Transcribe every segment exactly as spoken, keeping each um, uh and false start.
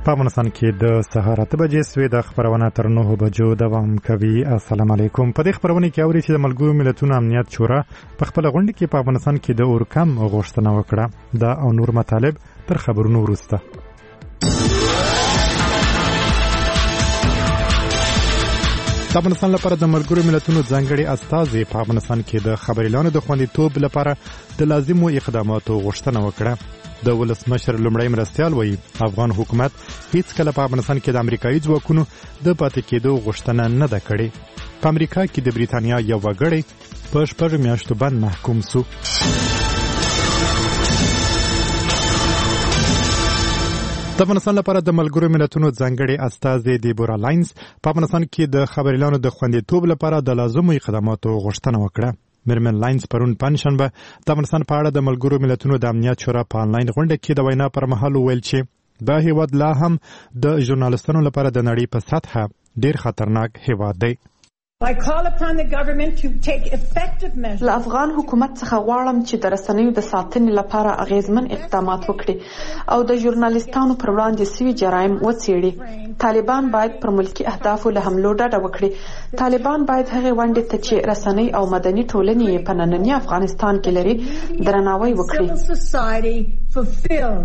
په افغانستان کې د سهار اته بجې سوې د خبرونه تر نهو بجو دوام کوي. السلام علیکم. په دې خبرونه کې اوري چې د ملګرو ملتونو امنیت شورا په خپل غونډه کې په افغانستان کې د اورکم غوښتنه وکړه. دا او نور مطالب تر خبرونو وروسته. د افغانستان لپاره د ملګرو ملتونو ځانګړي استازي په افغانستان کې د خبريالانو د خوندیتوب لپاره د لازمو اقداماتو غوښتنه وکړه. د ولسمشر لومړی مرستیال وایي افغان حکومت هیڅ کله په افغانستان کې د امریکایي ځواکونو د پاتې کېدو غوښتنه نه ده کړې. په امریکا کې د بریتانیا یو وګړی په شپږ میاشتو بند محکوم سو. د افغانستان لپاره د ملګرو ملتونو ځانګړي استازي دیبورا لاینز په افغانستان کې د خبريالانو د خوندیتوب لپاره د لازمو اقداماتو غوښتنه وکړه. مرمن لاینز پرون پنځشنبه د افغانستان په اړه د ملګرو ملتونو د امنیت شورا په انلاین غونډه کې د وینا پر مهال وویل چې دا هیواد لا هم د ژورنالیستانو لپاره د نړۍ په سطحه ډیر خطرناک هیواد دی. I call upon the government to take effective measures. له افغان حکومت څخه غواړم چې د رسنیو د ساتنې لپاره اغیزمن اقدامات وکړي او د ژورنالیستانو پر وړاندې سوي جرایم وڅېړي. طالبان باید پر ملکی اهدافو له حملو ډډه وکړي. طالبان باید هغه ونډې ته چې رسنۍ او مدني ټولنې په ننني افغانستان کې لري درناوی وکړي.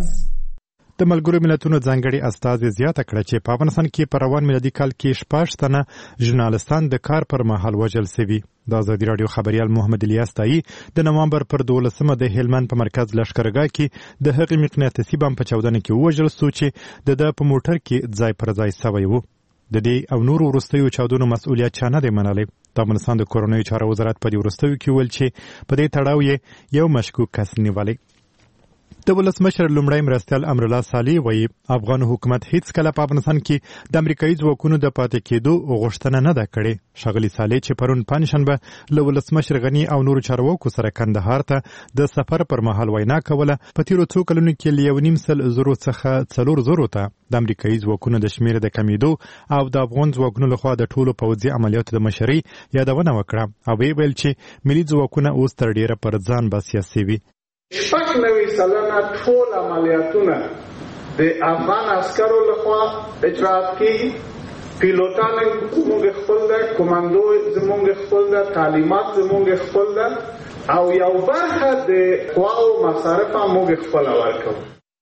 د ملګرو ملتونو ځانګړي استازي زیاته کړه چې په افغانستان کې په روان میلادي کال کې شپږ تنه ژورنالیستان د کار پر مهال وژل شوي. د ازادي راډیو خبريال محمد الیاس تایي د نوامبر پر دولسمه د هلمند په مرکز لښکرګاه کې د هغې مقناطیسي بم په چاودنه کې ووژل سو چې د ده په موټر کې ځای پر ځای سوی و. د دې او نورو وروستیو چاودنو مسؤلیت چا نه دی منلی. د افغانستان د کورنیو چارو وزارت په دې وروستیو کې ویل چې په دې تړاو یې یو مشکوک کس نیولی. د ولسمشر لومړی مرستیال امرالله صالح وایي افغان حکومت هیڅ کله په افغانستان کې د امریکایي ځواکونو د پاتې کېدو غوښتنه نه ده کړې. ښاغلي صالح چې پرون پنځشنبه له ولسمشر غني او نورو چارواکو سره کندهار ته د سفر پر مهال وینا کوله په تیرو څو کلونو کې له یو نیم سل زرو څخه څلور زرو ته د امریکایي ځواکونو د شمېر د کمیدو او د افغان ځواکونو لخوا د ټولو پوځي عملیاتو د مشرۍ یادونه وکړه او ویې ویل چې ملي ځواکونه اوس تر ډیره پر ځان بسیا سوي. شپږ نوي سلنه ټول عملیاتونه د افغان عسکرو لخوا اجرات کیږي. پیلوټان زموږ خپل ده، کمانډو زموږ خپل ده، تعلیمات زموږ خپل ده او یو برخه د قواو مصارف موږ خپل ورکوو.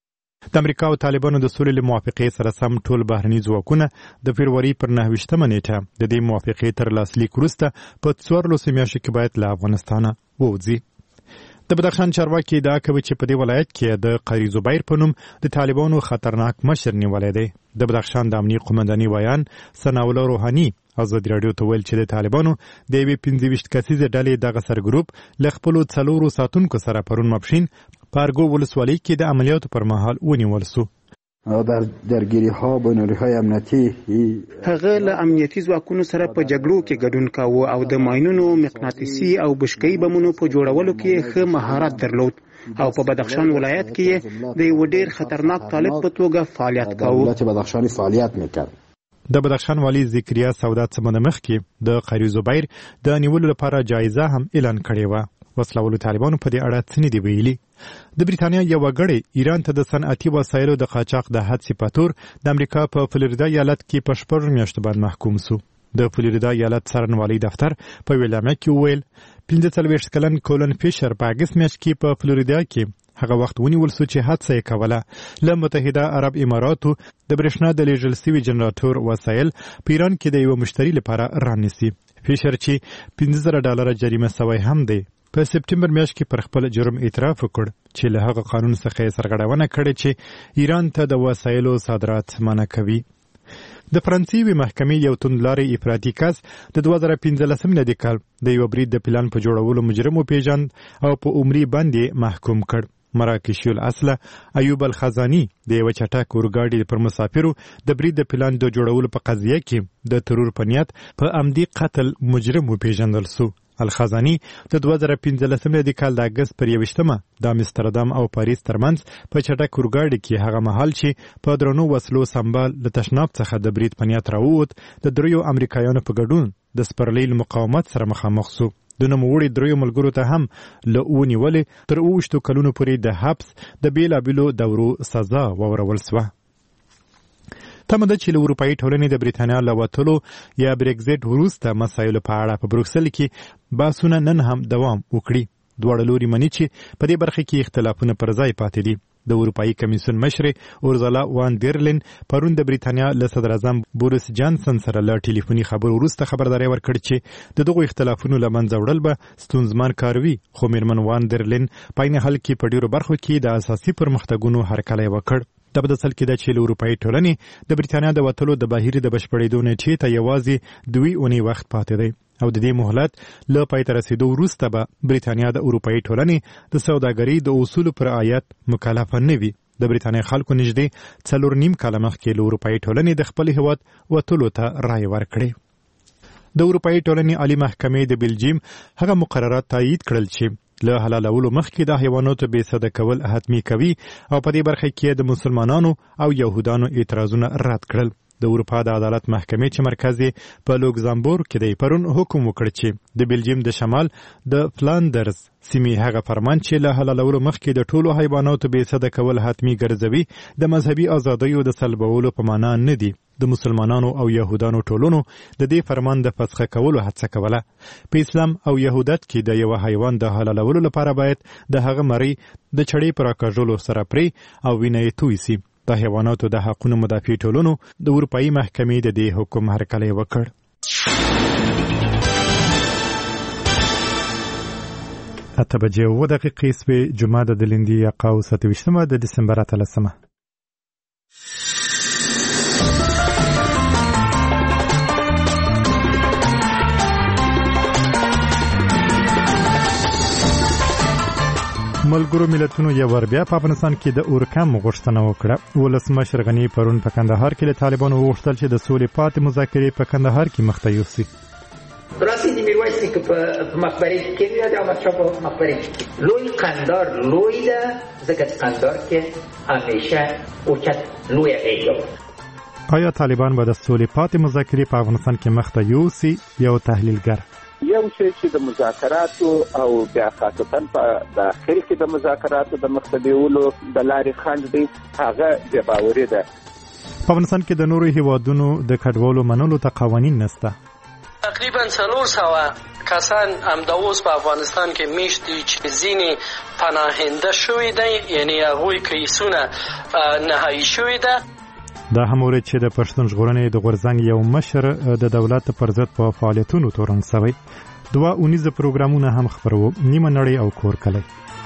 د امریکا او طالبانو د سولې له موافقې سره سم ټول بهرني ځواکونه د فبروري پر نهه ویشتمه نیټه د دې موافقې تر لاسلیک وروسته په څوارلسو میاشتو کې باید له افغانستانه ووځي. د بدخشان چارواکي ادعا کوي چې په دې ولایت کې د قاری زبیر په نوم د طالبانو خطرناک مشر نیولی دی. د بدخشان د امنیي قومنداني ویان ثناءالله روحاني ازادي راډیو ته ویل چې د طالبانو د یوې پنځه ویشت کسیزې ډلې دغه سرګروپ له خپلو څلورو ساتونکو سره پرون ماپښین په ارګو ولسوالۍ کې د عملیاتو پر مهال ونیول سو. در درگیری ها با نیروهای امنیتی هغه له امنیتي ځواکونو سره په جګړو کې ګډون کاوه او د ماینونو مقناطیسي او بشکه‌ای بمونو په جوړولو کې ښه مهارت درلود او په بدخشان ولایت کې د یو ډیر خطرناک طالب په توګه فعالیت کاوه. دولت بدخشانی فعالیت میکرد. د بدخشان والی ذکریا سودا څه مخکې د قاری زبیر د نیولو لپاره جایزه هم اعلان کړې وه. وسلوالو طالبانو په دې اړه څه نه دي ویلي. د بریتانیا یو وګړی ایران ته د صنعتي وسایلو د قاچاق د حادثې په تور د امریکا په فلوریدا ایالت کې په شپږ میاشتو باندې محکوم سو. د فلوریدا ایالت څارنوالۍ دفتر په ویلامه کې وویل پنځه څلوېښت کلن کولن فیشر په اګست میاشت کې په فلوریدا کې هغه وخت ونیول سو چې حادثه یې کوله. له متحده عرب اماراتو د برېښنا د لیږل سوي جنراتور وسایل په ایران کې د یو مشتري لپاره رانیسي. فیشر چې پنځه زره ډالره جریمه سوی هم دی په سپټمبر میاشت کې پر خپل جرم اعتراف وکړ چې له هغه قانون څخه یې سرغړونه کړې چې ایران ته د وسایلو صادرات منع کوي. د فرانسې یوې محکمې یو توندلارې افراطي کس د دوه زره پنځلسم میلادي کال د یوه برید د پلان په جوړولو مجرم وپېژند او په عمري باندې محکوم کړ. مراکشي الاصله ایوب الخزاني د یوه چټک اورګاډي پر مسافرو د برید د پلان د جوړولو په قضیه کې د ترور په نیت په عمدي قتل مجرم وپېژندل سو. الخزاني د دوه زره پنځلسم میلادي کال د اګست پر یوویشتمه د امستردام او پاریس ترمنځ په چټک اورګاډي کې هغه مهال چې په درنو وسلو سمبال د تشناب څخه د برید په نیت راووت د دریو امریکایانو په ګډون د سپرلي مقاومت سره مخامخ سو. د نوموړي دریو ملګرو ته هم له ونیولې تر اوویشتو کلونو پورې د حبس د بېلابېلو دورو سزا واورول سوه. تمه ده چې له اروپایي ټولنې د بریتانیا له وتلو یا بریکزیټ وروسته مسایلو په اړه په بروکسل کې بحثونه نن هم دوام وکړي. دواړه لوري مني چې په دې برخه کې اختلافونه پر ځای پاتې دي. د اروپایي کمیسیون مشر اورزالا وان ډیرلین پرون د بریتانیا له صدر اعظم بوریس جانسن سره له ټلیفوني خبرو وروسته خبرداري ورکړه چې د دغو اختلافونو له منځه وړل به ستونزمن کار وي، خو میرمن وان ډیرلین په عین حال کې په ډیرو برخو کې د اساسي پرمختګونو هرکلی وکړ. دا په داسل کې ده چې له اروپایي ټولنې د بریتانیا د وتلو د بهیر د بشپړېدو نیټې ته یوازې دوی اونۍ وخت پاتې دی او د دې مهلت له پای ته رسیدو وروسته به بریتانیا د اروپایي ټولنې د سوداګرۍ د اصولو پر رعایت مکلفه نه وي. د بریتانیا خلکو نږدې څلور نیم کاله مخکې له اروپایي ټولنې د خپل هیواد وتلو ته رایې ورکړې. د اروپایي ټولنې عالي محکمې د بلجیم هغه مقررات تایید کړل چې له حلالولو مخکې د حیواناتو بې سده کول حتمي کوي او په دې برخه کې د مسلمانانو او یهودانو اعتراضونه رد کړل. د اروپا د عدالت محکمې چې مرکز یې په لوکزامبورګ کې دی پرون حکم وکړ چې د بلجیم د شمال د فلاندرز سیمې هغه فرمان چې له حلالولو مخکې د ټولو حیواناتو بې سده کول حتمي ګرځوي د مذهبي ازادیو د سلبولو په معنا نه دي. د مسلمانانو او یهودانو ټولونو د دې فرمان د فسخه کولو هڅه کوله. په اسلام او یهودت کې د یو حیوان د حلالولو لپاره باید د هغه مری د چړې پر راکاږلو سره پرې او وینه یې توی سي. د حیواناتو د حقونو مدافع ټولونو د اروپایي محکمې د دې حکم هرکلی وکړ. اته بجې اوه دقیقې سوې، جمعه د لندي یقاو سته ویشتمه د ډسمبر اتلسمه. ملګرو ملتونو یو ور بیا په افغانستان کې د اورکم غوښتنه وکړه. ولسمشر غني پرون په کندهار کې له طالبانو وغوښتل چې د سولې پاتې مذاکرې په کندهار کې مخته یوسي. راستی د میرویس نیکه په مقبره کې کېږي د احمدشاه په مقبره کې لوی قندار لوی ده، ځکه چې قندار کې همیشه اوچت لوی غېږه. آیا طالبان به د سولې پاتې مذاکرې په افغانستان کې مخته یوسي؟ یو تحلیلګر یو شی چې د مذاکراتو او بیا خاصتا په داخل کې د مذاکراتو د مخته د لارې خنډ دی، هغه بې باوري ده. په افغانستان کې د نورو هیوادونو د کډوالو منلو ته قوانین نشته. تقریبا څلور سوه کسان همدا اوس په افغانستان کې میشت دي چې ځینې پناهنده شوي دي، یعنی هغوی کیسونه نهایي شوي ده. دا هم ورته چې د پښتون ژغورنې د غورځنګ یو مشر د دولت پر ضد په فعالیتونو تورن شوی. دوه اونیزه پروګرامونه هم خبرو، نیمه نړۍ او کور کلی.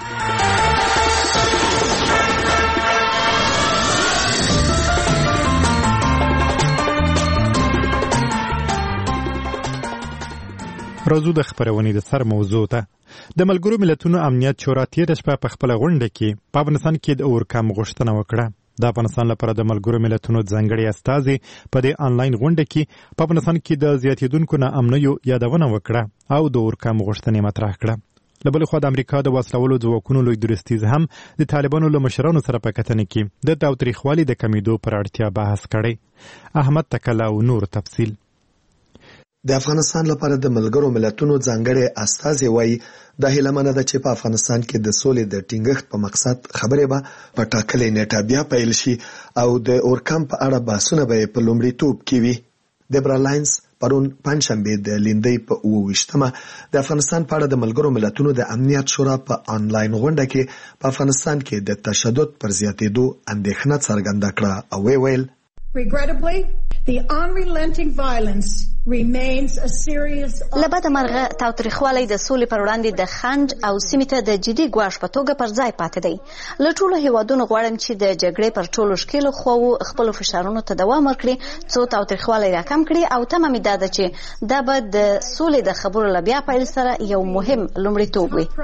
راځو د خبرونې د سر موضوع ته. د ملګرو ملتونو امنیت شورا تېره شپه په خپله غونډه کې په افغانستان کې د اورکم غوښتنه وکړه. د افغانستان لپاره د ملګرو ملتونو ځانګړي استازي په دې آنلاین غونډه کې په افغانستان کې د زیاتېدونکو ناامنیو یادونه وکړه او د اورکم غوښتنې مطرح کړه. له بلې خوا د امریکا د وسلولو ځواکونو لوی درستیز هم د طالبانو له مشرانو سره په کتنه کې د تاوتریخوالي د کمیدو پر اړتیا بحث کړی. احمد تکله او نور تفصیل. د افغانستان لپاره د ملګرو ملتونو ځانګړي استازي وایي د هیلمنه ده چې په افغانستان کې د سولې د ټینګښت په مقصد خبرې به په ټاکلې نیټه بیا پیل شي او د اورکم په اړه بحثونه به په لومړیتوب کې وي. دبرا لاینز پرون پنځشنبه د لیندۍ په اوه ویشتمه د افغانستان په اړه د ملګرو ملتونو د امنیت شورا په آنلاین غونډه کې په افغانستان کې د تشدد پر زیاتېدو اندېښنه څرګنده کړه او وی ویل Regrettably, the unrelenting violence remains a serious لبد مرغه تاوتریخوالی د سولې پر وړاندې د خنډ او سیمې ته د جدي ګواښ په توګه پر ځای پاتې دی. له ټولو هیوادونو غواړم چې د جګړې پر ټولو ښکیلو خواوو خپلو فشارونو ته دوام ورکړي څو تاوتریخوالی راکم کړي او تمه مې دا ده چې دا به د سولې د خبرو له بیا پیل سره یو مهم لومړیتوب وي.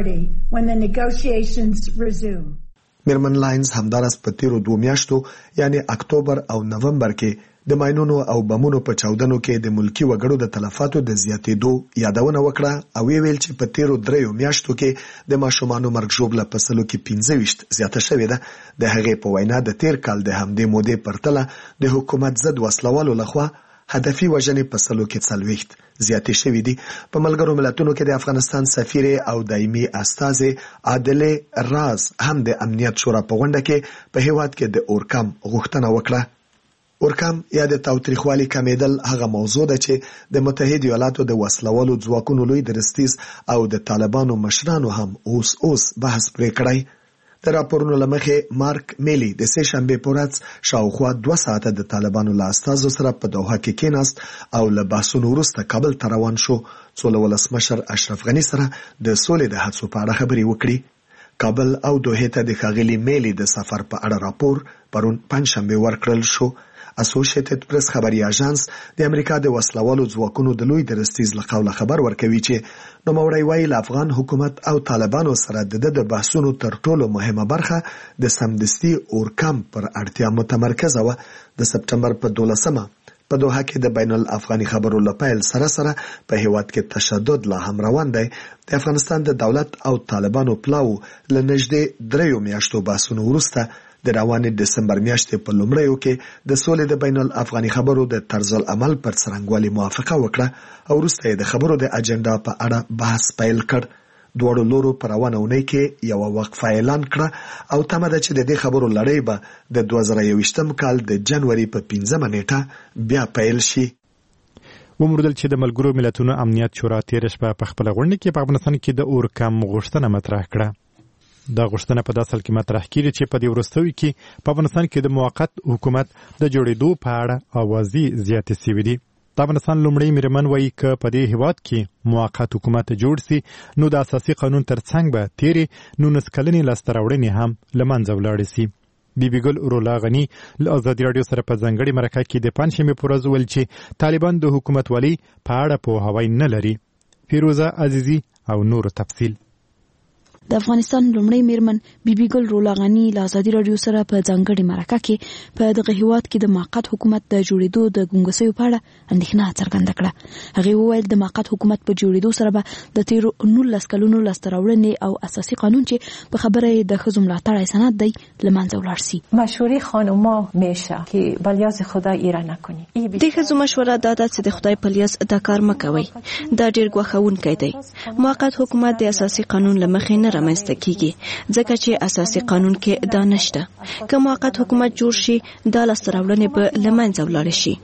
میرمن لاینز همدارس په تیرو دوه میاشتو یعنی اکتوبر او نومبر کې د ماینونو او بمونو په چاودنو کې د ملکی وګړو د تلفاتو د زیاتېدو یادونه وکړه او ویل چې په تیرو دریو میاشتو کې د ماشومانو مرګ ژوبله په سلو کې پنځه ویشت زیاته شوې ده. د هغې په وینا د تیر کال د همدې مودې پرتله د حکومت ضد وسلوالو لخوا هدفي وژنې په سلو کې څلوېښت زیاتې شوې دي. په ملګرو ملتونو کې د افغانستان سفیر او دایمي استازي عادله راز هم د امنیت شورا په غونډه کې په هیواد کې د اورکم غوښتنه وکړه. اورکام یا د تاوتریخوالي کمیدل هغه موضوع ده چې د متحده ایالاتو د وسلوالو ځواکونو لوی درستیز او د طالبانو مشرانو هم اوس اوس بحث پرې کړی. د راپورونو لمخې مارک میلی د سه شنبه پورز شاوخوا دوه ساعته د طالبانو له استازو سره په دوحه کې کېناست او له بحثونو وروسته کابل ته روان شو څو له ولسمشر اشرف غني سره د سولې د هڅو په اړه خبرې وکړي. کابل او دوحه ته د ښاغلي میلی د سفر په اړه راپور پرون پنځشنبه ورکړل شو. اسوسییټډ پریس خبري اژانس د امریکا د وسلوالو ځواکونو د لوی درستیز له قوله خبر ورکوي چې نوموړی وایي له افغان حکومت او طالبانو سره د د بحثونو تر ټولو مهمه برخه د سمدستي اورکام پر اړتیا متمرکزه وه. د سپټمبر په دولسمه په دوحه کې د بین الافغاني خبرو له پیل سره سره په هیواد کې تشدد لا هم روان دی. د افغانستان د دولت او طالبانو پلاو له نږدې دریو میاشتو بحثونو وروسته د روانې دسمبر میاشتې په لومړیو کې د سولې د بین الافغاني خبرو د طرز العمل پر څرنګوالي موافقه وکړه او وروسته یې د خبرو د اجنډا په اړه بحث پیل کړ. دواړو لورو په روانه اونۍ کې یوه وقفه اعلان کړه او تمه ده چې د دې خبرو لړۍ به د دوه زره یوویشتم کال د جنوري په پنځمه نیټه بیا پیل شي. وموندل چې د ملګرو ملتونو امنیت شورا تېره شپه په خپله غونډه کې په افغانستان کې د اورکام غوښتنه مطرح کړه. دا غوښتنه په داسې حال کې مطرح کیږي چې په دې وروستیو کې په افغانستان کې د موقت حکومت د جوړېدو په اړه اوازې زیاتې سوي دي. د افغانستان لومړی میرمن وایي که په دې هیواد کې موقت حکومت جوړ سي نو د اساسي قانون ترڅنګ به تیرې نولس کلنې لاسته راوړنې هم له منځه ولاړې سي. بیبي ګل رولا غني له ازادي راډیو سره په ځانګړې مرکه کې د پنځشنبې په ورځ وویل چې طالبان د حکومتولۍ په اړه پوهاوی نه لري. فیروزه عزیزي او نور تفصیل. د افغانستان لومړی میرمن بیبي ګل رولا غني له ازادي راډیو سره په ځانګړې مرکه کې په دغه هیواد کې د موقت حکومت د جوړېدو د ګونګسیو په اړه اندېښنه څرګنده کړه. هغې وویل د موقت حکومت په جوړېدو سره به د تیرو نولس کلونو لاسته راوړنې او اساسي قانون چې په خبره یې د ښځو ملاتړی سند دی له منځه ولاړ سي. مشورې خانوما میشه که بلیاز خدا ایره نکنی. د ښځو مشوره دا ده چې د خدای په لیاز دا کار مه کوئ. دا ډېر ګواښونکی دی. موقت حکومت د اساسي قانون له مخې نه رامنځته کیږي ځکه چې اساسي قانون کې دا نشته. که موقت حکومت جوړ شي دا لاسته راوړنې به له منځه ولاړې شي.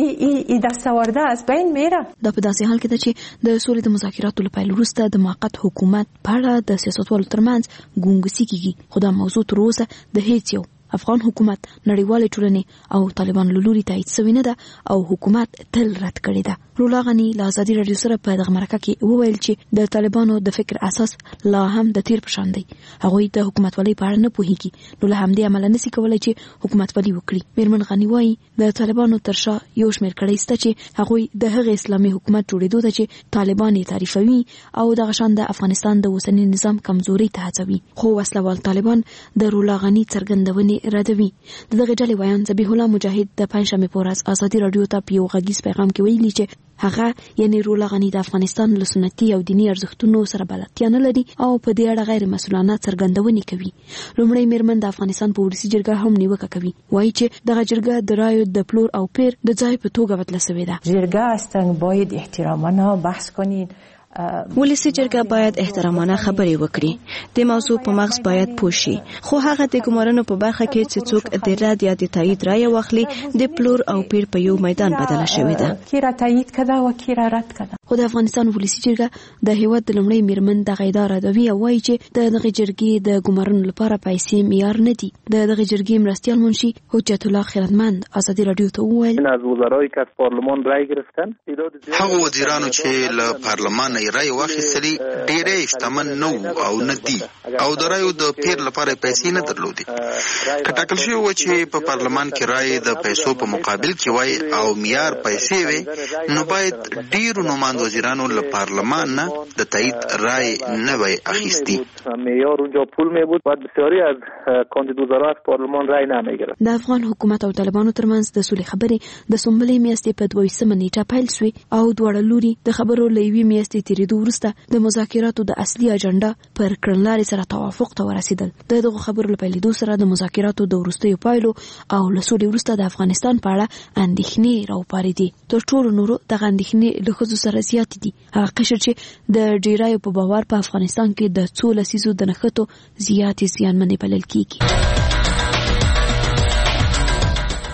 ای دستاورده از بین میره. دا په داسې حال کې ده چې د سولې د مذاکراتو له پیل وروسته د موقت حکومت په اړه د سیاستوالو ترمنځ ګونګسي کیږي خو دا موضوع تر اوسه د هیڅ یو افغان حکومت نړیوالې ټولنې او طالبان له لوري تایید شوی نه ده او حکومت تل رد کړې ده. رولا غني له ازادي راډیو سره په دغه مرکه کې وویل چې د طالبانو د فکر اساس لا هم د تیر په شان دی. هغوی د حکومتولۍ په اړه نه پوهیږي نو له همدې امله نشي کولای چې حکومتولي وکړي. میرمن غني وایي د طالبانو تر شا یو شمېر کړۍ شته چې هغوی د هغه اسلامي حکومت جوړېدو ته چې طالبان یې تعریفوي او دغه شان د افغانستان د اوسني نظام کمزوري ته هڅوي. خو وسلوال طالبان د رولا غني څرګندونې ردوي. د دغه ډلې ویان ذبیح الله مجاهد د پنځشنبې په ورځ ازادي راډیو ته په یو غږیز پیغام کې ویلي چې هغه یعنی رولا غني د افغانستان له سنتي او دینی ارزښتونو سره بلدتیا نه لري او په دې اړه غیر مسؤلانه څرګندونې کوي. لومړی میرمن د افغانستان په ولسي جرګه هم نیوکه کوي. وایي چې دغه جرګه د رایو د پلور او پیر د ځای په توګه بدله شوې ده. جرګه هستن باید احترامانه بحث کنین. ولسي جرګه باید احترامانه خبرې وکړي. د موضوع په مغز باید پوه شي خو هغه د ګمارنو په برخه کې چې څوک د رد یا د تایید رایه واخلي د پلور او پیر په یو میدان بدله شوې ده. کی را تایید کړه او کی را رد کړه. خو د افغانستان ولسي جرګه د هیواد د لومړی میرمن د اداره دوی وایي چې د دغه جرګې د ګمارنو لپاره پیسې معیار نه دي. د دغه جرګې مرستیال منشي حجت الله خیرتمند ازادي راډیو ته وویل از وزرای که از پارلمان رای گرفتن هغه وزیرانو چې له پارلمان رای واخیستلي ډېرې شتمن نه او نه دي او د رایو د پیر لپاره پیسې نه درلودې. که ټاکل شوي وه چې په پارلمان کې رای د پیسو په مقابل کې وای او معیار پیسې وي نو باید ډېرو نوماند وزیرانو له پارلمان نه د تایید رای نه وای اخیستی. معیار اونجا پول می بود باید بسیاری از کاندیدوزارا از پارلمان رای نمیگرفت. د افغان حکومت او طالبانو ترمنځ د سولې خبرې د سنبلې میاشتې په دویشتمه نیټه پیل شوې او دواړه لوري د خبرو له یوې میاشتې تېرېدو وروسته د مذاکراتو د اصلي اجنډا پر کړنلارې سره توافق ته ورسېدل. د دغو خبرو له پیلېدو سره د مذاکراتو د وروستیو پایلو او له سولې وروسته د افغانستان په اړه اندېښنې راوپارېدې. تر ټولو نورو دغه اندېښنې له ښځو سره زیاتې دي. هغه قشر چې د ډیرایو په باور په افغانستان کې د څو لسیزو د نښتو زیاتې زیانمنې بلل کېږي.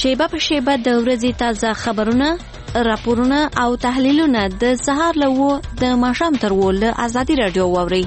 شیبه په شیبه د ورځې تازه خبرونه، راپورونه او تحلیلونه د سهار له وو د ماښام تر وو له ازادي راډیو واورئ.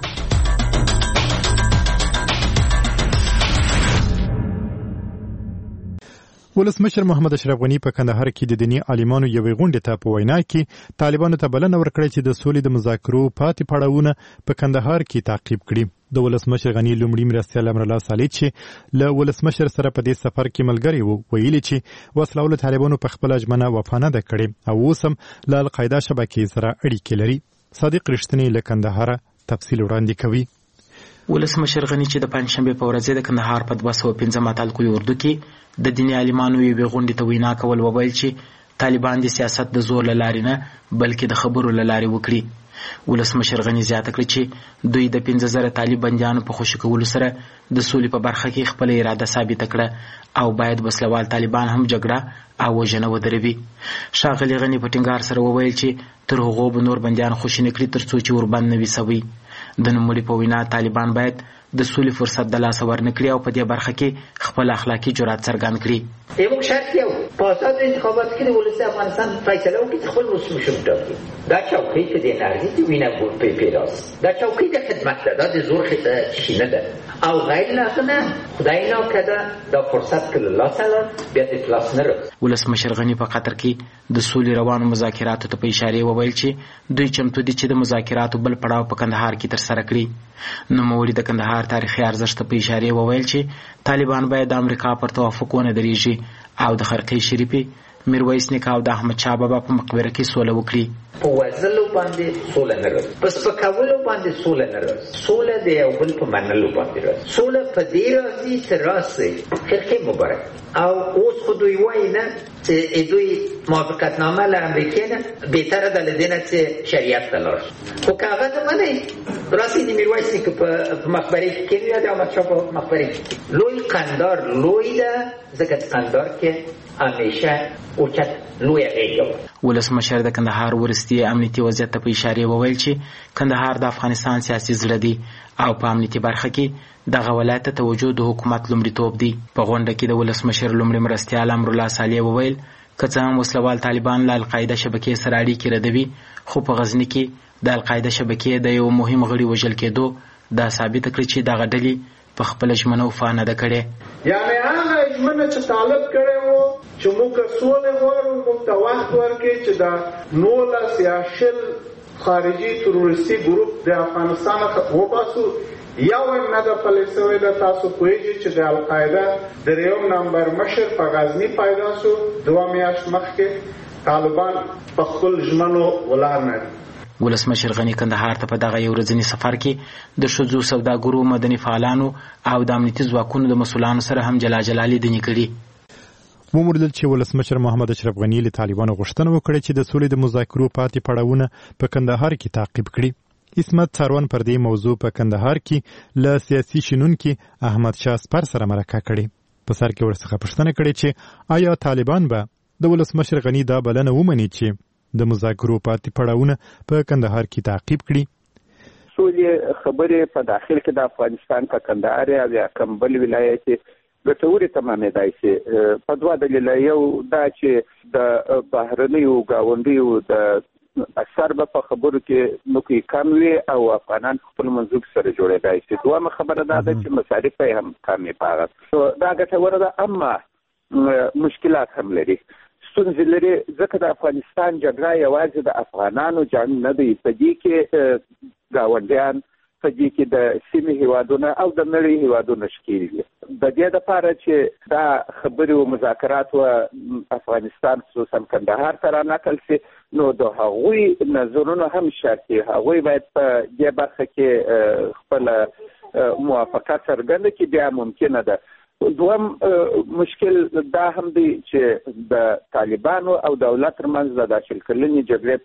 ولسمشر محمد اشرف غنی په کندهار کې د دینی عالمانو یوې غونډې ته په وینا کې طالبانو ته بلنه ورکړه چې د سولې د مذاکرو پاتې پړاوونه په کندهار کې تعقیب کړي. د ولسمشر غنی لومړي مرستیال امرالله صالح چې له ولسمشر سره په دې سفر کې ملګری وو، ویلي چې وسله والو طالبانو په خپل ژمنه وفا نه ده کړې او اوس هم له القاعده شبکې سره اړیکې لري. صادق رښتینی له کندهار تفصیل وړاندې کوي. ولسمشر غنی چې د پنځشنبه په ورځ د کندهار په دوه سوه پنځم تعلقي اردو کې د دیني عالمانو یوې غونډې ته وینا کول وویل چې طالبان د سیاست د زور له لارې نه بلکې د خبرو له لارې وکړي. ولسمشر غنی زیاته کړه چې دوی د پنځه زره طالب بندیانو په خوشي کولو سره د سولې په برخه کې خپل اراده ثابته کړه او باید وسلوال طالبان هم جګړه او وژنه ودروي. ښاغلي غنی په ټینګار سره وویل چې تر هغو به نور بندیان خوشي نه کړي تر څو چې وربند نه وي سوي. د نوموړي په وینا طالبان باید د سولې فرصت د لاسه ورنکړي او په دې برخه کې خپل اخلاقي جرأت څرګند کړي. یو شرط یو په اساس انتخابات کې د ولس افغانستان فیصله وکړي چې خپل ولسمشر وټاکي. دا چوکۍ چې د انرژي د وینا ګور په پیراس دا چوکۍ د خدمت ده، دا د زور خدمت شي نه ده او غیر لازمه خدای نه کړه دا فرصت کله لاسه بیا د خلاص نه راځي. ولسمشر غنی په قطر کې د سولې روانو مذاکراتو ته په اشاره وویل چې دوی چمتو دي چې د مذاکراتو بل پړاو په کندهار کې تر سره کړي. نوموړي د کندهار تاریخي ارزښت په اشاره وویل چې طالبان باید د امریکا پر توافق ونه درېږي او د خرقې شریفي، میرویس نیکه او د احمد شاه بابا په مقبره کې سوله وکړي. په وزلو باندې سوله نه راځي، په سپکولو باندې سوله نه راځي، سوله د یو بل په منلو باندې راځي. سوله په دې راځي چې راسي خرقې مبارک او اوس خو دوی وایي نه چې دوی موافقتنامه له امریکا نه بهتره ده له دې نه چې شریعت ته لاړ شي. خو که هغه ته منئ راسي د میرویس نیکه په مقبره کې کېنی د احمد شاه په مقبره کې لوی قندار لوی ده ځکه چې قندار کې همیشه اوچت لوی غېږه. ولسمشر د کندهار ورستي امنیتي وضعیت ته په اشاره وویل چې کندهار د افغانستان سیاسي زړه دی او په امنیتي برخه کې دغه ولایت ته توجه د حکومت لومړیتوب دی. په غونډه کې د ولسمشر لومړي مرستیال امرالله صالح وویل که څه هم وسلوال طالبان له القاعده شبکې سره اړیکې ردوي خو په غزني کې د القاعده شبکې د یو مهم غړي وژل کېدو دا ثابته کړي چې دغه ډلې په خپل ژمنه وفا نه ده کړې. یعنی هغه ژمنه چې طالب کړی وو چې موږ سولې غواړو، موږ ته وخت ورکړي چې دا نولس یا شل خارجي تروریستي ګروپ د افغانستان وباسو. یو نه د فلسفې د تاسو پوهیږئ چې د القاعده د یو نمبر مشر په غزنی پیدا شو دوه میاشت مخکې. طالبان په خپل ژمنو ولاړ نه دي. ولسمشر غنی کندهار ته په دغه یو ورځني سفر کې د ښځو سوداګرو، مدني فعالانو او د امنیتي ځواکونو د مسؤلانو سره هم جلا جلا لیدنې کړي. وموندل چې ولسمشر محمد اشرف غنی له طالبانو غوښتنه وکړه چې د سولې د مذاکرو پاتې پړاوونه په کندهار کې تعقیب کړي. اسمت څارون پر دې موضوع په کندهار کې له سیاسي شنونکي احمد شاه سپر سره مرکه کړې. په سر کې ورڅخه پوښتنه کړې چې آیا طالبان به د ولسمشر غنی دا بلنه ومني چې د مذاکرو پاتې پړاوونه په کندهار کې تعقیب کړي؟ سولې خبرې په داخل کې د افغانستان په کندهار او یا کوم بل ولایت کې ګټورې تمامېدای شي په دوه دلیله. یو دا چې د بهرنیو ګاونډیو د اثر به په خبرو کې نوکي کم وي او افغانان خپل منځوب سره جوړېدای شي. دویمه خبره دا ده چې مصارف یې هم کمې پاغه دا ګټوره ده، اما مشکلات هم لري، ستونزې لري، ځکه د افغانستان جګړه یوازې د افغانانو جنګ نه دی. په دې کې ګاونډیان، په دې کې د سیمې هیوادونه او د نړۍ هیوادونه شکیل دي. د دې لپاره چې دا خبرې او مذاکرات و افغانستان خصوصا کندهار ته رانقل شي نو د هغوی نظرونه هم شرط دي. هغوی باید په دې برخه کې خپل موافقت څرګنده کړي، بیا ممکنه ده. دوم مشکل دا هم دی چې د طالبانو او دولت ترمنځ د داخل کلنې جګړې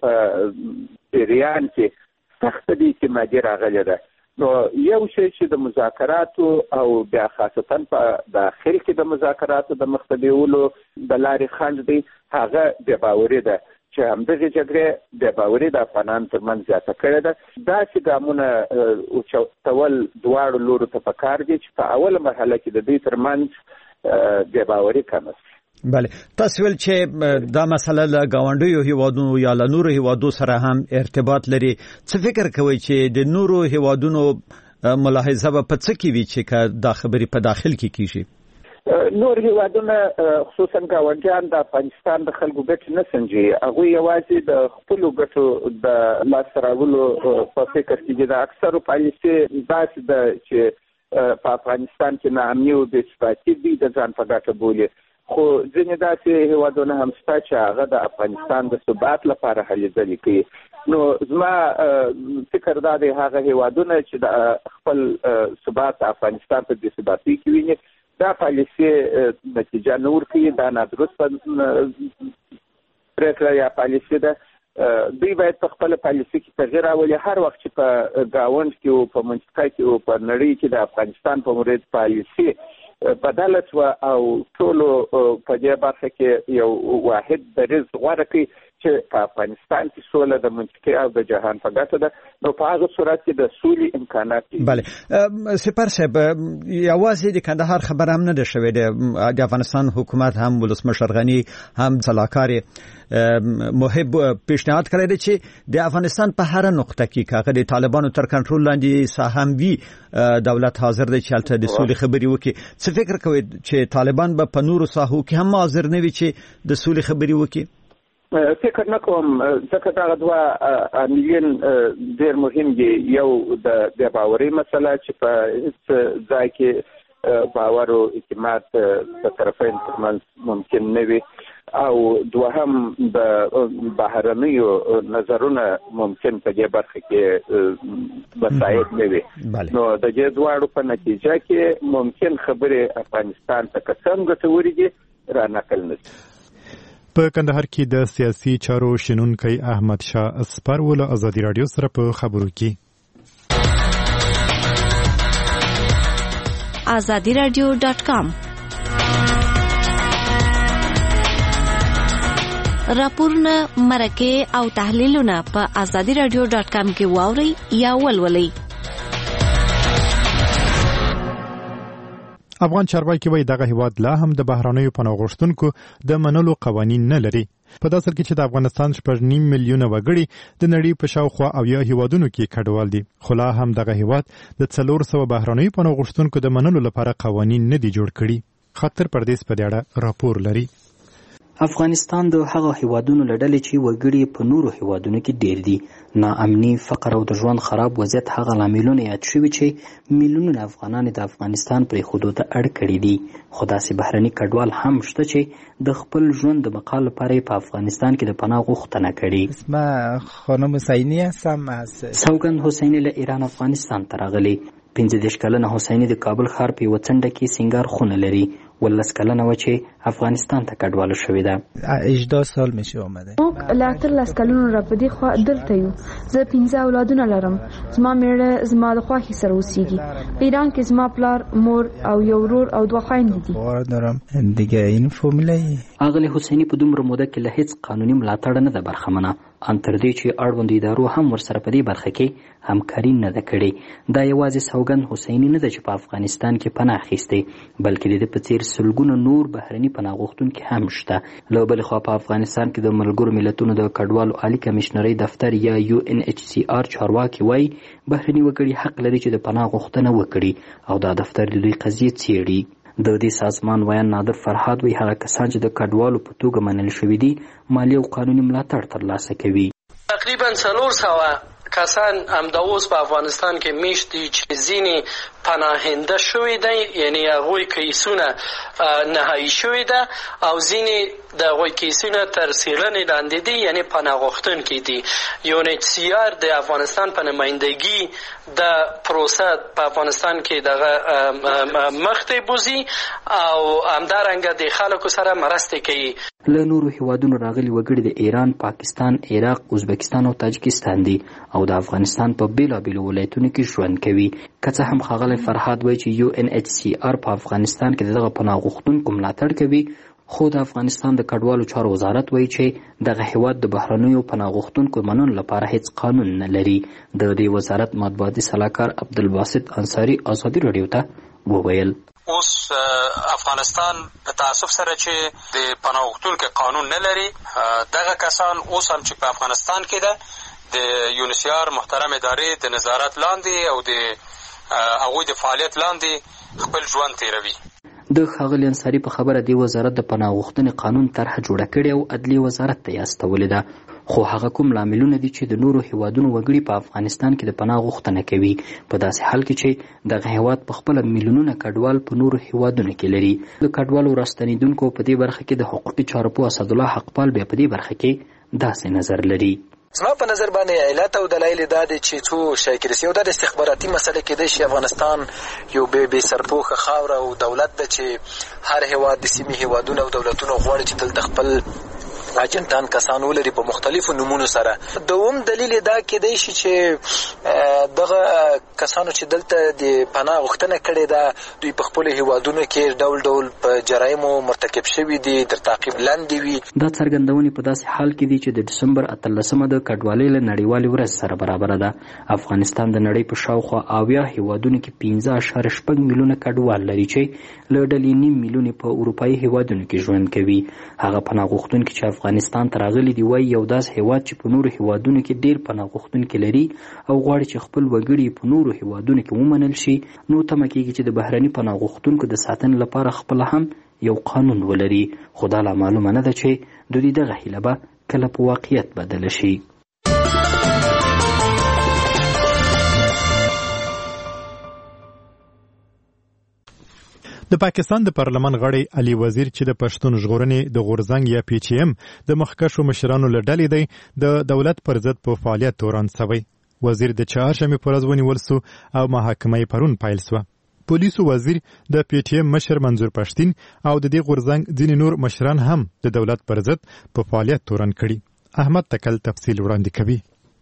په جریان کې سخته بې اعتمادي راغلې ده. نو یو شی چې د مذاکراتو او بیا خاصتا په داخل کې د مذاکراتو د مخ ته بیولو د لارې خنډ دی هغه بې باوري ده چې همدغې جګړې بې باوري د افغانانو ترمنځ زیاته کړې ده. داسې ګامونه اوچتول دواړو لورو ته پکار دي چې په اوله مرحله کې د دوی ترمنځ بې باوري کمه شي. بله تاسو ول چې دا مسله له گاونډیو هیوادونو یا له نورو هیوادو سره هم ارتباط لري څه فکر کوي چې د نورو هیوادونو ملاحظه په څه کې وی چې دا خبرې په داخل کې کیږي؟ نور هیوادونه خصوصا ګاونډیان د افغانستان د خلکو ګټې نه سنجي، هغوی یوازې د خپلو ګټو د لاسته راوړلو په فکر کې دي. د اکثرو پالیسي داسې ده چې په افغانستان کې ناامني او بې ثباتي دوی د ځان په ګټه بولي، خو ځینې داسې هیوادونه هم شته چې هغه د افغانستان د ثبات لپاره هلې ځلې کوي. نو زما فکر دا دی هغه هیوادونه چې د خپل ثبات افغانستان په بې ثباتۍ کې ویني دا پالیسي نتیجه نه ورکوي، دا نادرست پرېکړه یا پالیسي ده. دوی باید په خپله پالیسي کې تغیر راولي. هر وخت چې په ګاونډ کې او په منطقه کې او په نړۍ کې د افغانستان په مورد پالیسي بدله شوه او ټولو په دې برخه کې یو واحد دریځ غوره کړي چې په افغانستان کې سوله د منطقې او د جهان په ګټه ده، نو په هغه صورت کې د سولې امکانات دي. بله سپر صاحب، یوازې د کندهار خبره هم نه ده شوې ده، د افغانستان حکومت هم ولسمشر غني هم سلاکار محب پیشنهاد کړی دی چې د افغانستان په هر نقطه کې هغه د طالبانو تر کنټرول لاندې ساحه هم وي، دولت حاضر دی چې هلته د سولې خبرې وکړي. څه فکر کوئ چې طالبان به په نورو ساحو کې هم حاضر نه وي چې د سولې خبرې وکړي؟ فکر نه کوم، ځکه دغه دوه عاملین ډېر مهم دي. یو د بې باورۍ مسله چې په هېڅ ځای کې باور او اعتماد د طرفین ترمنځ ممکن نه وي، او دوهم د بهرنیو نظرونه ممکن په دې برخه کې مساعد نه وي. نو د دې دواړو په نتیجه کې ممکن خبرې افغانستان ته که څنګه ګټورې دي را نقل نه شي. په کندهار کې د سیاسي چارو شنونکی احمد شاه اسپر ول ازادي رادیو سره په خبرو کې azadi radio dot com راپورونه مرکه او تحلیلونه په azadi radio dot com کې واوري یا ولولئ. افغان چارواکي وایي دغه هیواد لا هم د بهرانیو پناه غوښتونکو د منلو قوانین نه لري. په داسې حال کې چې د افغانستان شپږ نیم میلیونه وګړي د نړۍ په شاوخوا اویا هیوادونو کې کډوال دي، خو لا هم دغه هیواد د څلور سوه بهرانیو پناه غوښتونکو د منلو لپاره قوانین نه دي جوړ کړي. خاطر پردیس په دې اړه راپور لري. افغانستان د هغه هیوادونو لړلې چې وګړي په نورو هیوادونو کې ډېر دي. ناامني، فقر او د ژوند خراب وضعیت هغه لاملونه یاد شوي چې میلیونونه افغانان د افغانستان پرېښودو ته اړ کړي دي. خو داسې بهرني کډوال هم شته چې د خپل ژوند د بقا لپاره په افغانستان کې د پناه غوښتنه کړې. اسمه خانم حسینی هستم از سوګند حسینی له ایران افغانستان ته راغلی. پنځه دېرش کلنه حسینی د کابل ښار په یوه څنډه کې سینګار خونه لري. ولس کلنه و چې افغانستان ته کډواله شوې ده. هجده سال میشه اومده. موږ له اتلس کلونو را په دې خوا دلته یو. زه پنځه اولادونه لرم. زما میړه زما د خوښې سره اوسیږي. په ایران کې زما پلار، مور او یو ورور او دوه خویندې دي. بار دارم دیگه این فامیلای. اغلی حسینی په دومره موده کې له هیڅ قانوني ملاتړ نه ده برخمنه، ان تر دې چې اړوند ادارو هم ورسره په دې برخه کې همکاري نه ده کړې. دا یوازې سوګند حسینی نه ده چې په افغانستان کې پناه اخیستې، بلکې د په څیر سلګونه نور بهرني پناه غوښتونکي هم شته. له بلې خوا په افغانستان کې د ملګرو ملتونو د کډوالو عالي کمیشنرۍ دفتر یا یو ان ایچ سی آر چارواکي وایي بهرني وګړي حق لري چې د پناه غوښتنه وکړي او دا دفتر د دوی قضیې څیړي. د دې سازمان ویان نادر فرهاد وایي هغه کسان چې د کډوالو په توګه منل شوي دي مالي او قانوني ملاتړ ترلاسه کوي. تقریبا څلور سوه کسان همدا اوس په افغانستان کې میشت دي چې ځینې پناهنده شوي دي، یعنی هغوی کیسونه نهایي شوي ده او ځینې د هغوی کیسونه تر څېړنې لاندې دي، یعنی پناه غوښتونکي دي. یو ان ایچ سی آر د افغانستان په نمایندګي د پروسه په افغانستان کې دغه مخته بوزي او همدارنګه د خلکو سره مرسته کوي. له نورو هیوادونو راغلي وګړي د ایران، پاکستان، عراق، ازبکستان او تاجکستان دي او د افغانستان په بیلابیلو ولایتونو کې ژوند کوي. که څه هم ښاغلی فرهاد وایي چې یو ان ایچ سی آر په افغانستان کې دغه پناه غوښتونکو ملاتړ کوي، خو د افغانستان د کډوالو چارو وزارت وایي چې دغه هیواد د بهرنیو پناه غوښتونکو منلو لپاره هیڅ قانون نه لري. د دې وزارت مطبوعاتي سلاکار عبدالباسط انصاري ازادي راډیو ته وویل اوس افغانستان په تاسف سره چې د پناه غوښتونکو قانون نه لري، دغه کسان اوس هم چې په افغانستان کې ده د یونیسیار محترم ادارې د نظارت لاندې او د هغوی د فعالیت لاندې خپل ژوند تیروي. د ښاغلي انصاري په خبره دی وزارت د پناه غوښتنې قانون طرحه جوړه کړې او عدلیې وزارت ته یې استولې ده، خو هغه کوم لاملونه دي چې د نورو هیوادونو وګړي په افغانستان کې د پناه غوښتنه کوي په داسې حال کې چې دغه هیواد په خپله میلیونونه کډوال په نورو هیوادونو کې لري. د کډوالو راستنېدونکو په دې برخه کې د حقوقي چارواکو اسدالله حقپال بیا په دې برخه کې داسې نظر لري. زما په نظر باندې علت او دلایل دا دي چې څو شی کې یو د استخباراتي مسله کېدای شي افغانستان یو به بې سرپوښه خاوره او دولت ده چې هر هیواد د سیمې هیوادونه او دولتونه غواړي چې دلته خپل اجنټان کسان ولري په مختلفو نومونو سره. دوم دلیل دا کېدای شي چې دغه کسانو چې دلته د پناه غوښتنه کړې ده دوی په خپلو هیوادونو کې ډول ډول په جرایمو مرتکب شوي دي، تر تعقیب لاندې وي. دا څرګندونې په داسې حال کې دي چې د ډسمبر اتلسمه د کډوالۍ له نړیوالې ورځ سره برابره ده. افغانستان د نړۍ په شاوخوا اویا هیوادونو کې پنځه اعشاریه شپږ میلیونه کډوال لري چې له ډلې نیم میلیونې په اروپایي هیوادونو کې ژوند کوي. هغه پناه غوښتونکي چې افغانستان ته راغلي دي وایي یو داسې هیواد چې په نورو هیوادونو کې ډېر پناه غوښتونکي لري او غواړي چې خپل وګړي په نورو هیوادونو کې ومنل شي، نو تمه کېږي چې د بهرني پناه غوښتونکو د ساتنې لپاره خپله هم یو قانون ولري، خو دا لا معلومه نه ده چې د دوی دغه هیله به کله په واقعیت بدله شي. د پاکستان د پارلمان غړی علي وزیر چې د پښتون ژغورنې د غورځنګ یا پی ټی ایم د مخکښو مشرانو له ډلې دی د دولت پر ضد په فعالیت تورن سوی. وزیر د چهارشنبې په ورځ ونیول سو او محاکمه یې پرون پیل سوه. پولیسو وزیر د پی ټی ایم مشر منظور پښتین او د دې غورځنګ ځینې نور مشران هم د دولت پر ضد په فعالیت تورن کړي. احمد تکل تفصیل وړاندې کوي.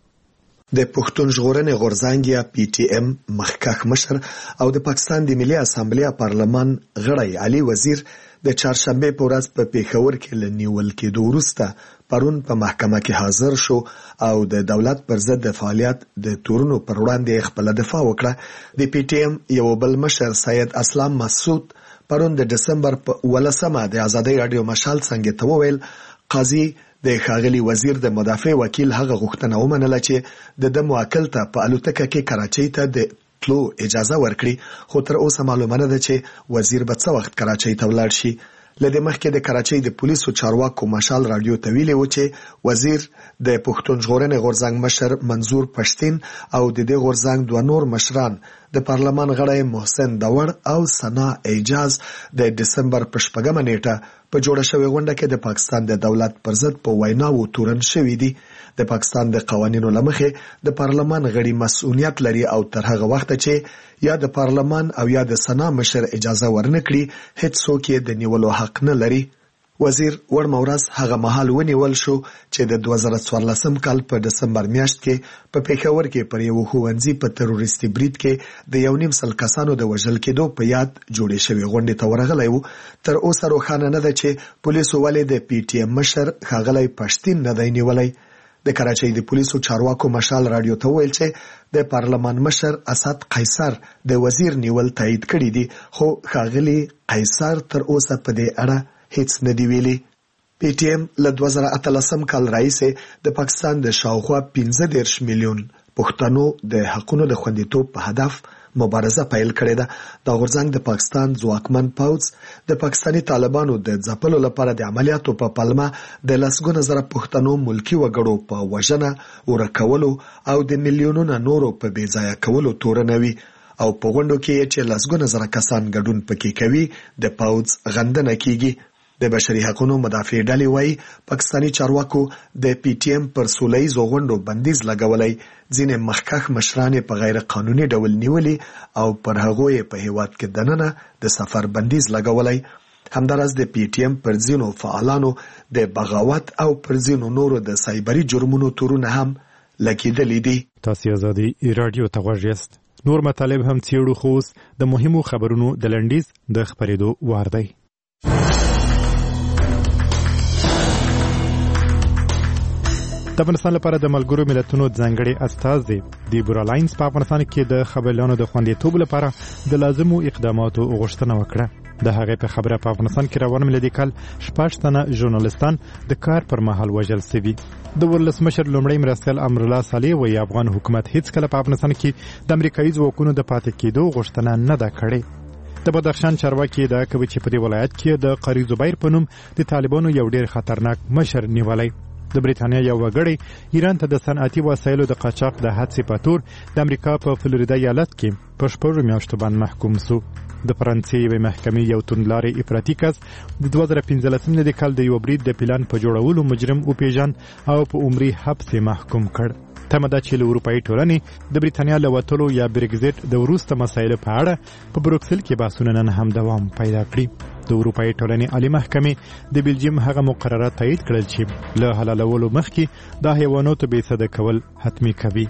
د پښتون ژغورنې غورځنګ یا پی ټی ایم مخکښ مشر او د پاکستان د ملي اسامبلې پارلمان غړی علي وزیر د چهارشنبې په ورځ په پیښور کې له نیول کېدو وروسته پرون په محکمه کې حاضر شو او د دولت پر ضد د فعالیت د تورونو پر وړاندې خپل دفاع وکړه. د پی ټی ایم یو بل مشر سید اسلام مسعود پرون د دسمبر په ولسمه د ازادۍ رادیو مشال څنګه ته وویل قاضي د ښاغلي وزیر د مدافع وکیل هغه غوښتنه ومنله چې د ده موکل ته په الوتکه کې کراچۍ ته د تلو اجازه ورکړي، خو تر اوسه معلومه نه ده چې وزیر به څه وخت کراچۍ ته ولاړ شي. له دې مخکې د کراچۍ د پولیسو چارواکو مشال رادیو ته ویلي و چې وزیر د پښتون ژغورنې غورځنګ مشر منظور پښتین او د دې غورځنګ دوه نور مشران د پارلمان غړی محسن داور او ثنا اعجاز د دسمبر په شپږمه نیټه په جوړه شوې غونډه کې د پاکستان د دولت پر ضد په ویناوو تورن شوي دي. د پاکستان د قوانینو له مخې د پارلمان غړي مسؤلیت لري او تر هغه وخته چې یا د پارلمان او یا د سنا مشر اجازه ورنکړي هیڅ څوک یې د نیولو حق نه لري. وزیر ورمه ورځ هغه مهال ونیول شو چې د دوه زره څوارلسم کال په دسمبر میاشت کې په پیښور کې پر یو ښوونځي په تروریستي برید کې د یو نیم سل کسانو د وژل کېدو په یاد جوړې شوې غونډې ته ورغلی و. تر اوسه روښانه نه ده چې پولیسو ولې د پی ټی ایم مشر ښاغلی پښتین نه دی نیولی. د کراچۍ د پولیسو چارواکو مشال رادیو ته ویل چې د پارلمان مشر اسد قیصر د وزیر نیول تایید کړي دي، خو ښاغلی قیصر تر اوسه په دې اړه هیڅ نه دی ویلي. پی ټی ایم له دوه زره اتلسم کال راهیسې د پاکستان د شاوخوا پنځه دېرش میلیون پښتنو د حقونو د خوندیتوب په هدف مبارزه پیل کړې ده. دا غورځنګ د پاکستان ځواکمن پوځ د پاکستاني طالبانو د ځپلو لپاره د عملیاتو په پلمه د لسګونه زره پښتنو ملکي وګړو په وژنه، ورکولو او د میلیونونو نورو په بې ځایه کولو تورنوي او په غونډو کې چې لسګونه زره کسان ګډون پکې کوي د پوځ غندنه کیږي. د بشري حقوقو مدافع ډلې وایي پاکستاني چارواکو د پی ټی ایم پر سوله ییزو غونډو بندیز لګولی، ځینې مخکښ مشران په غیر قانوني ډول نیولي او پر هغو یې په هیواد کې دننه د سفر بندیز لګولی. همداراز د پی ټی ایم پر ځینو فعالانو د بغاوت او پر ځینو نورو د سایبري جرمونو تورونه هم لګېدلي دي. تاسو آزادي رادیو ته غوږ یاست. نور مطالب هم څېړو، خو اوس د مهمو خبرونو د لنډیز د خپرېدو وار دی. د افغانستان لپاره د ملګرو ملتونو ځانګړي استازي دیبورا لاینز په افغانستان کې د خبريالانو د خوندیتوب لپاره د لازمو اقداماتو غوښتنه وکړه. د هغې په خبره په افغانستان کې روان ملي کال شپږ تنه ژورنالستان د کار پر مهال وژل شوي. د ولسمشر لومړی مرستیال امرالله صالح وایي افغان حکومت هیڅ کله په افغانستان کې د امریکایي ځواکونو د پاتې کېدو غوښتنه نه ده کړې. د بدخشان چارواکي دا کوي چې په دې ولایت کې د قاری زبیر په نوم د طالبانو یو ډیر خطرناک مشر نیولای. د بریتانیا یو وګړی ایران ته د صنعتي وسایلو د قاچاق د حادثې په تور د امریکا په فلوریدا ایالت کې په شپږو میاشتو باندې محکوم شو. د فرانسې یوې محکمې یو توندلارې افراطي کس د دوه زره پنځلسم میلادي کال د یو برید د پلان په جوړولو مجرم وپیژن او په عمري حبس محکوم کړ. تمه ده چې له اروپایي ټولنې د بریتانیا له وتلو یا برګزیټ د وروسته مسایلو په اړه په بروکسل کې بحثونه نن هم دوام پیدا کړي. د اروپایي ټولنې عالی محکمې د بلجیم هغه مقررات تایید کړل چې له حلالولو مخکې د حیواناتو بېسده کول حتمي کوي.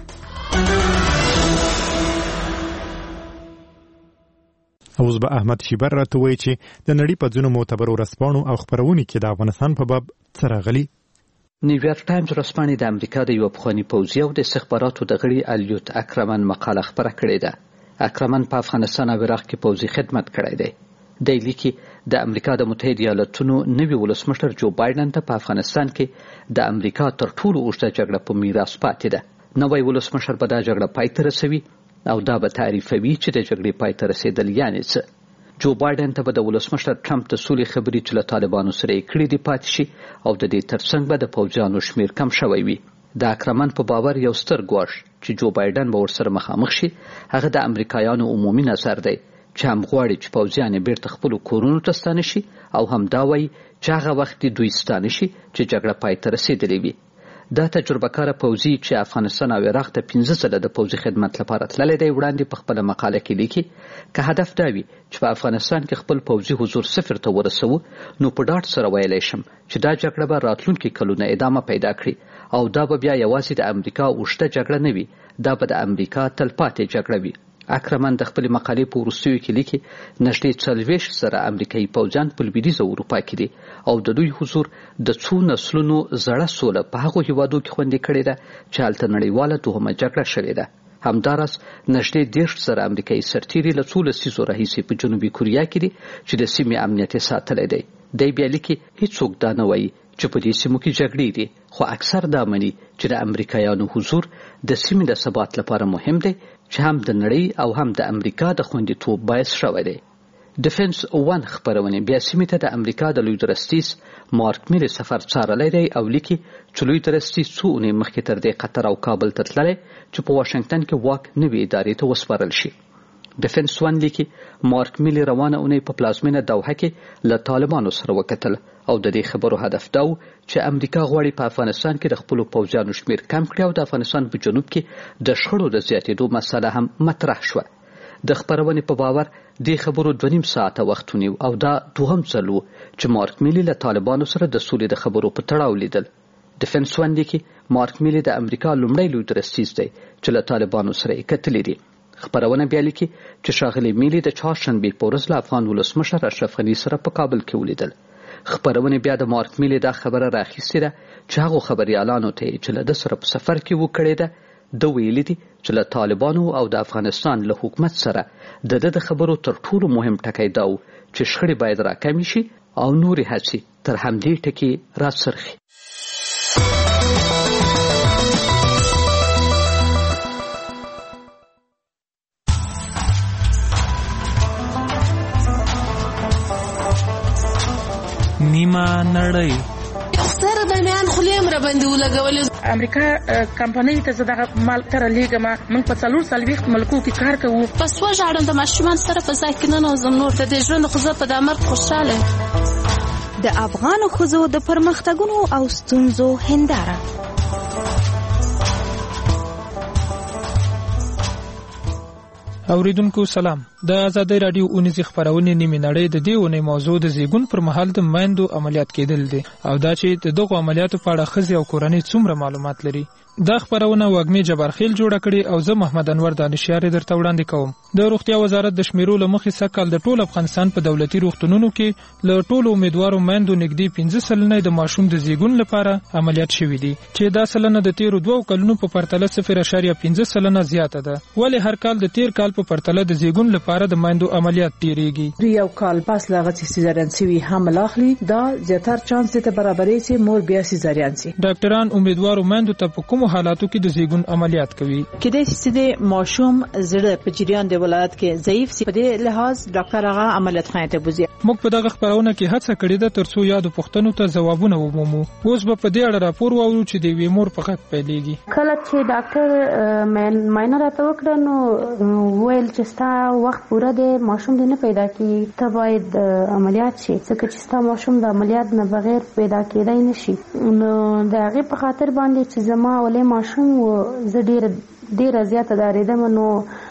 اوس به احمد شیبر راته وایي چې د نړۍ په ځینو معتبرو ورځپاڼو او خپرونې کې د افغانستان په باب څه راغلي. نیویارک ټایمز ورځپاڼې د امریکا د یو پخواني پوځي او د استخباراتو د غړي الیوت اکرمن مقاله خپره کړې ده. اکرمن په افغانستان او عراق کې پوځي خدمت کړی دی. دی لیکي د امریکا د متحده ایالاتونو نوي ولسمشر جو بایدن ته په افغانستان کې د امریکا تر ټولو اوږده جګړه په میراث پاتې ده. نوی ولسمشر به دا جګړه پای ته رسوي او دا به تعریفوي چې د جګړې پای ته رسېدل یعنې څه. جو بایدن ته به د ولسمشر ټرمپ د سولې خبرې چې له طالبانو سره یې کړې دي پاتې شي او د دې ترڅنګ به د پوځیانو شمیر کم شوی وي. د اکرمن په باور یو ستر ګواښ چې جو بایدن به ورسره مخامخ شي هغه د امریکایانو عمومي نظر دی چې هم غواړي چې پوځیان یې بیرته خپلو کورونو ته ستانه شي او هم دا وایي چې هغه وخت دوی ستانه شي چې جګړه پای ته رسېدلې وي. دا تجربه کاره پوځي چې افغانستان او عراق ته پنځه ځله د پوځي خدمت لپاره تللی دی وړاندې په خپله مقاله کې لیکي که هدف دا وي چې په افغانستان کې خپل پوځي حضور صفر ته ورسوو نو په ډاډ سره ویلی شم چې دا جګړه به راتلونکي کلونه ادامه پیدا کړي او دا به بیا یوازې د امریکا اوږده جګړه نه وي، دا به د امریکا تلپاتې جګړه وي. اکرمن د خپلې مقالې په وروستیو کې لیکي نږدې څلوېښت زره امریکایي پوځیان په لویدیځه اروپا کې دي او د دوی حضور د څو نسلونو زړه سوله په هغو هیوادو کې خوندي کړې ده چې هلته نړیواله دوهمه جګړه شوې ده. همداراز نږدې دېرش زره امریکایي سرتیري له څو لسیزو راهیسې په جنوبي کوریا کې دي چې د سیمې امنیت یې ساتلی دی. دی بیا لیکي هیڅوک دا نه وایي چې په دې سیمو کې جګړې دي، خو اکثر دا مني چې د امریکایانو حضور د سیمې د ثبات لپاره مهم دی چې هم د نړۍ او هم د امریکا د خوندیتوب باعث شوی دی. ډیفنس ون خپرونې بیا سیمې ته د امریکا د لوی درستیز مارک میلي سفر څارلی دی او لیکي چې لوی درستیز څو اونۍ مخکې تر دې قطر او کابل ته تللی چې په واشنګټن کې واک نوې ادارې ته وسپارل شي. ډیفنس ون لیکي مارک میلي روانه اونۍ په پلازمینه دوحه کې له طالبانو سره وکتل او د دې خبرو هدف دا و چې امریکا غواړي په افغانستان کې د خپلو پوځیانو شمیر کم کړي او د افغانستان په جنوب کې د شخړو د زیاتېدو مسله هم مطرح شوه. د خپرونې په باور دې خبرو دوه نیم ساعته وخت ونیو او دا دوهم ځل و چې مارک میلي له طالبانو سره د سولې د خبرو په تړاو لیدل. ډیفنس ون لیکي مارک میلي د امریکا لومړی لوی درستیز دی چې له طالبانو سره یې کتلي دي. خپرونه بیا لیکي چې ښاغلي میلي د چهارشنبې په ورځ له افغان ولسمشر اشرف غني سره په کابل کې ولیدل. خپرونه بیا د مارک میلي دا خبره راخیستې ده چې هغو خبریالانو ته چې له ده سره په سفر کې وکړې ده ده ویلي دي چې له طالبانو او د افغانستان له حکومت سره د ده د خبرو تر ټولو مهم ټکی دا و چې شخړې باید راکمې شي او نورې هڅې تر همدې ټکي راڅرخي. نیمه نړۍ سره د میان خلیم را باندې ولګولې. امریکا کمپنۍ ته زه دغه مال تر لیږم. موږ په څلور څلوېښت ملکو کې کار کوو. په سوه ژاړم د ماشومان سره په ځای کې ننوځم. نور د دې ژوند خو زه په دا مرګ خوشحاله یم. د افغانو ښځو د پرمختګونو او ستونزو هنداره. اوریدونکو سلام. د آزادۍ راډیو اونیزې خپرونې نیمې نړۍ د دې اونۍ موضوع د زیږون پر مهال د میندو عملیات کېدل دي او دا چې د دغو عملیاتو په اړه ښځې او کورنۍ څومره معلومات لري. دا خبرونه وګمې جبارخیل جوړه کړې او زه محمد انور دانشیار درته وړاندې کوم. د روغتیا وزارت د شمیرو لمخې سکهال د ټول افغانستان په دولتي روغتونونو کې له ټولو امیدوارو میندو نږدې پنځه سلنه د ماشوم د زیږون لپاره عملیات شوي دي چې دا سلنه د تیرو دوو کلونو په پرتله صفر اعشاریه پنځه سلنه زیاته ده. ولې هر کال د تیر کال په پرتله د زیږون لپاره د میندو عملیات ډیریږي؟ یو کال پس لاغه چې سیزارین سوي حمل اخلي دا زیاتر چانس ته برابرې چې مور بیا سیزارین سي. ډاکټران امیدوارو میندو ته په کومو حالاتو کې د زیږون عملیات کوي؟ کله چې د ماشوم زړه په جریان د ولادت کې ضعیف سي په دې لحاظ ډاکټر هغه عملیات خانه ته بوزي. موږ په دغه خبرونه کې هڅه کړې ده ترڅو یادو پوښتنو ته ځوابونه ومومو. اوس به په دې اړه راپور واورو چې د وی مور په غږ پیلېږي. کله چې ډاکټر ماینه راته وکړه نو ویل چې ستا وخت پوره دی ماشوم دې نه پیدا کیږي ته باید عملیات شي ځکه چې ستا ماشوم د عملیات نه بغیر پیدا کېدای نشي. نو د هغې په خاطر باندې چې زما ولې ماشوم زه ډېره ډېره زیاته ډارېدم نو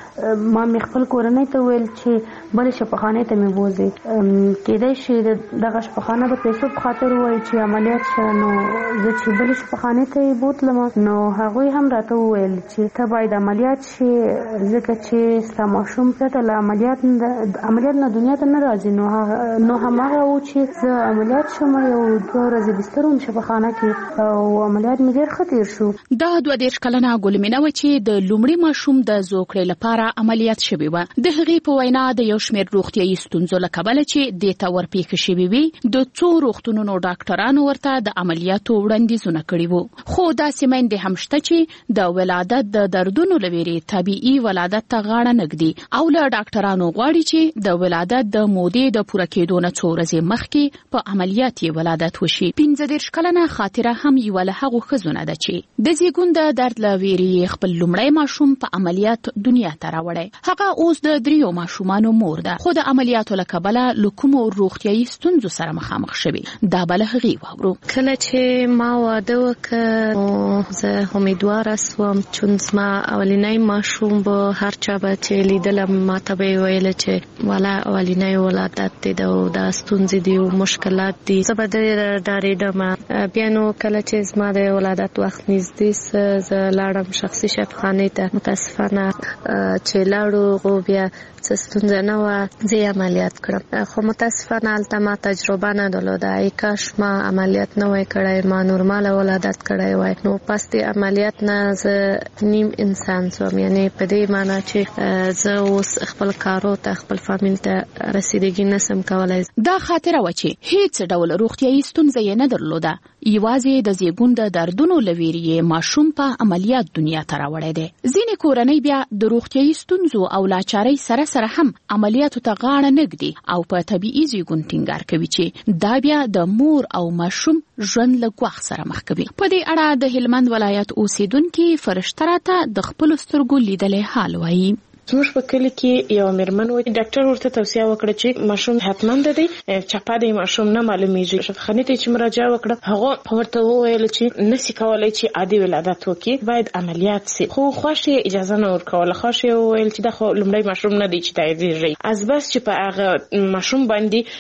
ما مې خپل کورنۍ ته ویل چې بلې شفاخانې ته مې بوځئ کېدای شي دغه شفاخانه د پیسو په خاطر ووایي چې عملیات شه نو زه چې بلې شفاخانې ته یې بوتلم نو هغوی هم راته وویل چې ته باید عملیات شي ځکه چې ستا ماشوم پرته له عملیات عملیات نه دنیا ته نه راځي. نو نو هماغه و چې زه عملیات شوم یو دوه ورځې بستر وم شفاخانه کې او عملیات مې ډېر ښه تېر شو. دا دوه دېرش کلنه ګلمینه وه چې د لومړي ماشوم د زوکړې لپاره عملیات شوی و. د هغې په وینا د یو شمېر روغتیایي ستونزو له کبله چې دې ته ورپېښې شوي وي د څو روغتونونو ډاکټرانو ورته د عملیاتو وړاندیزونه کړي وو. خو داسې میندې هم شته چې د ولادت د دردونو له ویرې طبیعي ولادت ته غاړه نه ږدي او له ډاکټرانو غواړي چې د ولادت د مودې د پوره کېدو نه څو ورځې مخکې په عملیات یې ولادت وشي. پنځه دېرش کلنه خاطره هم یوه له هغو ښځو نه ده چې د زیږون د درد له ویرې خپل لومړی ماشوم په عملیات دنیا ته راوړی. هغه اوس د دریو ماشومانو مور ده خو د عملیاتو له کبله له کومو روغتیایي ستونزو سره مخامخ شوې. دا به له هغې واورو. کله چې ما واده وکړ نو زه امیدواره سوم چون زما اولنی ماشوم به هر چا به چې لیدلم ماته به یې ویله چې والا اولنی ولادت دی او دا ستونزې دي او مشکلات دي. زه به ډېره ډارېدم. بیا نو کله چې زما د ولادت وخت نږدې سه زه لاړم شخصي شفاخانې ته. متاسفانه چې لاړو غو بیا څه ستونزه نه وه زه یې عملیات کړم خو متاسفانه هلته ما تجربه نه درلوده. ای کاش ما عملیات نه وای کړی ما نورماله ولادت کړی وای نو پس د عملیات نه زه نیم انسان سوم یعنې په دې معنا چې زه اوس خپل کارو ته خپل فامیل ته رسیدګي نسم کولی. دا خاطره وه چې هیڅ ډول روغتیایي ستونزه یې نه درلوده یوازې د زیږون د دردونو له ویرې یې ماشوم په عملیات دنیا ته راوړی دی. ځینې کورنۍ بیا د روغتیایي ستونزو او لاچارۍ سره سره هم عملیاتو ته غاړه نه ږدي او په طبیعي زیږون ټینګار کوي چې دا بیا د مور او ماشوم ژوند له ګواښ سره مخ کوي. په دې اړه د هلمند ولایت اوسیدونکي فرشته راته د خپلو سترګو لیدلی حال وایي. زموږ په کلي کې یو میرمن و ډاکټر ورته توصیه وکړه چې ماشوم حتمند دی چپه دی ماشوم نه معلومیږي. شفاخانې ته چې مراجعه وکړه هغه ورته وویل چې نشي کولی چې عادي ولادت وکړي باید عملیات سي. خو خوښ یې اجازه نه ورکوله. خوښ یې وویل چې دا خو لومړی ماشوم نه دی چې تاییدېږي. از بس چې په هغه ماشوم باندې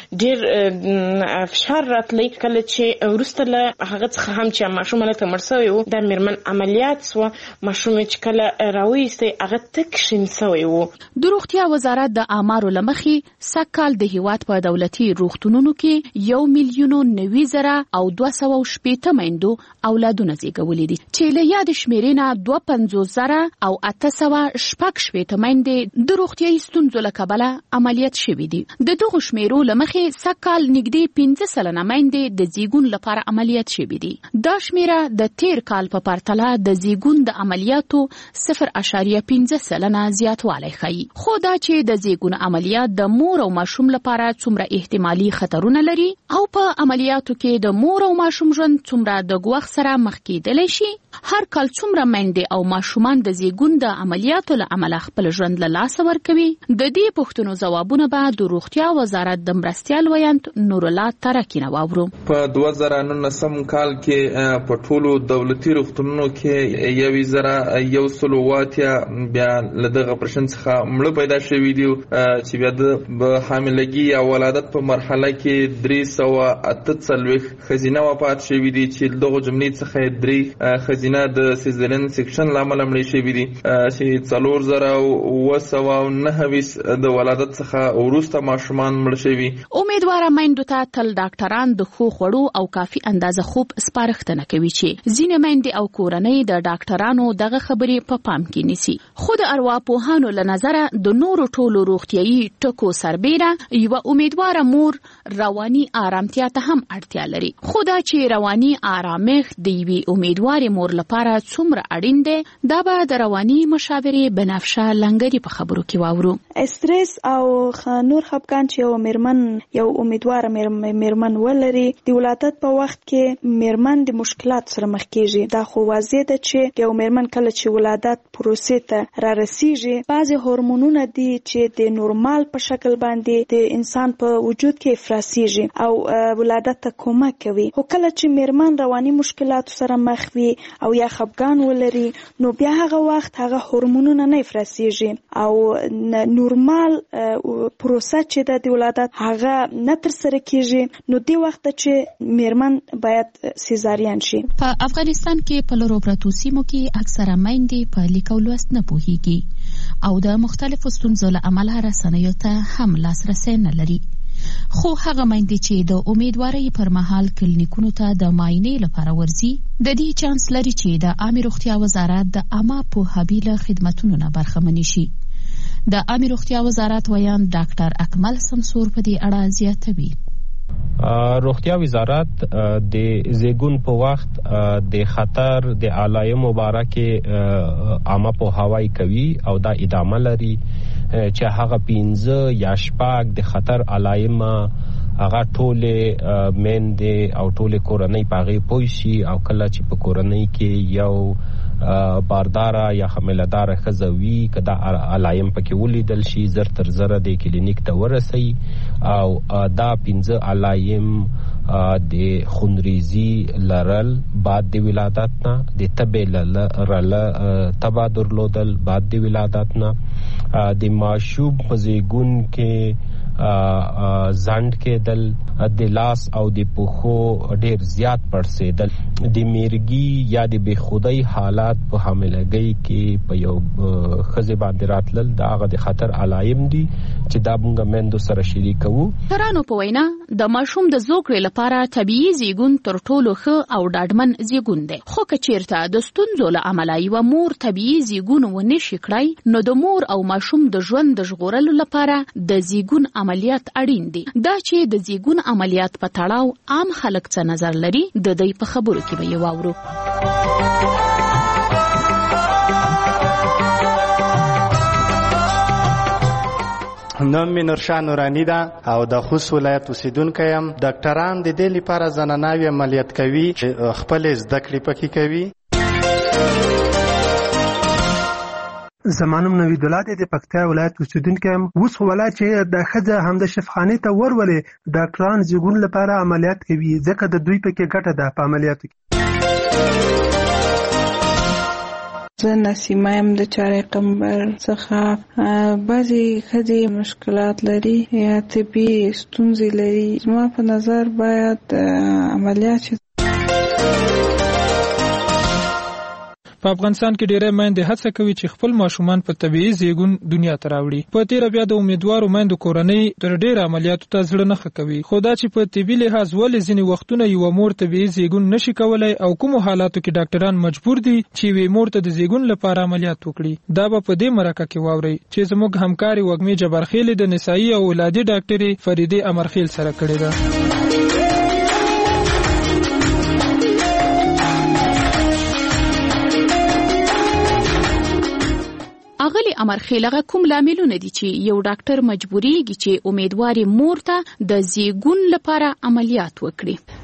ډېر فشار راتلی کله چې وروسته له هغه څخه هم چې ماشوم هلته مړ سوی و دا میرمن عملیات سوه. ماشوم چې کله راویستی هغه تک شین سوی. د روغتیا وزارت د آمارو له مخې سږکال د هیواد په دولتي روغتونونو کې یو میلیون نوي زره او دوه سوه شپېته میندو اولادونه زیږولي دي چې له یادې شمېرې نه دوه پنځوس زره او اته سوه شپږ شپېته میندې د روغتیایي ستونزو له کبله عملیات شوي دي. د دغو شمېرو له مخې سږکال نږدې پنځه سلنه میندې د زیږون لپاره عملیات شوي دي. دا شمېره د تیر کال په پرتله د زیږون د عملیاتو صفر اعشاریه پنځه سلنه زیات والی ښیي. خو دا چې د زیږون عملیات د مور او ماشوم لپاره څومره احتمالي خطرونه لري او په عملیاتو کې د مور او ماشوم ژوند څومره د ګواښ سره مخ کېدلی شي. هر کال څومره میندې او ماشومان د زیږون د عملیاتو له امله خپل ژوند له لاسه ورکوي. د دې پوښتنو ځوابونه به د روغتیا وزارت د مرستیال ویاند نورالله ترکي نه واورو. په دوه زره نولسم کال کې په ټولو دولتي روغتونونو کې یو زره یو سل او اتیا بیا له دغه کمپلیکیشن څخه مړه پیدا شوي دي چې بیا د حاملګي یا ولادت په مرحله کې درې سوه اته څلوېښت ښځینه وفات شوي دي چې دغو جملې څخه درې ښځینه د سیزرین سیکشن له امله مړې شوي دي چې څلور زره اوه سوه او نهه ویشت د ولادت څخه وروسته ماشومان مړه شوي. امیدواره میندو ته تل ډاکټران د ښو خوړو او کافي اندازه خوب سپارښتنه کوي چې ځینې میندې او کورنۍ د ډاکټرانو دغه خبرې په پام کې نیسي. خو د ارواپوهانو له نظره د نورو ټولو روغتیايي ټکو سربیره یوه امیدواره مور رواني آرامتیا ته هم اړتیا لري. خو دا چې رواني آرامښت د یوې امیدوارې مور لپاره څومره اړین دی دا به د رواني مشاورې بنفشه لنګري په خبرو کې واورو. استرس او نور خپګان چې یو میرمن یو امیدواره میرمن ولري د ولادت په وخت کې میرمن د مشکلات سره مخ کیږي. دا خو واضح ده چې یو میرمن کله چې ولادت پروسې ته را رسیږي بعضی هورمونونه دي چې د نورمال په شکل باندې د انسان په وجود کې افرازیږي او ولادت ته کمک کوي. خو کله چې میرمن رواني مشکلات سره مخ وي او یا خپګان ولري نو بیا هغه وخت هغه هورمونونه نه افرازیږي او نورمال پروسه چې د ولادت هغه نه تر سره کیږي نو دی وخت چې میرمن باید سیزارین شي. په افغانستان کې په لورو پرتو سیمو کې اکثره میندې په لیک او لوست نه پوهیږي او د مختلفو ستونزو له امله رسنیو ته هم لاسرسی نه لري. خو هغه میندې چې د امیدوارۍ پر مهال کلینیکونو ته د معاینې لپاره ورځي د دې چانس لري چې د عامه روغتیا وزارت د عامه پوهاوي له خدمتونو نه برخمن شي. د عامه روغتیا وزارت ویان ډاکټر اکمل سمسور په دې اړه زیاتوي. روغتیا وزارت د زیګون په وخت د خطر د علایم مبارکه عامه پوهاوی کوي او دا ادامه لري چې هغه پنځه یا شپږ د خطر علایم هغه ټوله میندې او ټوله کورنۍ پاغي پوي شي او کله چې په کورنۍ کې یو بارداره یا حامله‌دار ښځه وي که دا علایم پکې ولیدل شي زر تر زره د کلینیک ته ورسي او دا پنځه علایم د خونریزي لرل بعد د ولادت نه د تبې لرل تبا درلودل بعد د ولادت نه د ماشوم په زیګون کې زند کېدل د لاس او د پښو ډیر زیات پړسېدل د میرګي یا د بې خودۍ حالات په حاملګۍ کې په یو ښځې باندې راتلل دا هغه د خطر علایم دي چې دا موږ میندو سره شریکوو. ډاکټرانو په وینا د ماشوم د زوکړې لپاره طبیعي زیږون تر ټولو ښه او ډاډمن زیږون دی. خو که چیرته د ستونزو له امله یوه مور طبیعي زیږون ونه شي کړی نو د مور او ماشوم د ژوند د ژغورلو لپاره د زیږون عملیات اړین دي. دا چې د زیږون عملیات په تړاو عام خلک څه نظر لري د دوی په خبرو کې به یې واورو. نوم مې نورشاه نورانی ده او د خوست ولایت اوسیدونکی یم. ډاکټران د دې لپاره زناناوي عملیات کوي چې خپل زده کړې پکې کوي. زمانم نوید الله د پکتیا ولایت اوسیدونکی یم. اوس ولایت چې د ښځه هم د شفاخانې ته ورولې ډاکټران زیږون لپاره عملیات کوي ځکه د دوی پکې ګټه ده په عملیاتو کې. زه نسیمه یم د چارې قمبر څخه. بعضې ښځې مشکلات لري یا طبي ستونزې لري. زما په نظر باید عملیات شي. په افغانستان کې ډېری میندې هڅه کوي چې خپل ماشومان په طبیعي زیږون دنیا ته راوړي. په تیره بیا د امیدوارو میندو کورنۍ تر ډېره عملیاتو ته زړه نه ښه کوي. خو دا چې په طبي لحاظ ولې ځینې وختونه یوه مور طبیعي زیږون نشي کولی او کومو حالاتو کې ډاکټران مجبور دي چې یوې مور ته د زیږون لپاره عملیات وکړي دا به په دې مرکه کې واورئ چې زموږ همکارې وږمې جبارخیل د نسایي او ولادي ډاکټرې فریدې امرخیل سره کړې ده. اغلی امرخیل هغه کوم لاملونه دي چې یو ډاکټر مجبوریږي چې امیدوارې مور ته د زیږون لپاره عملیات وکړي؟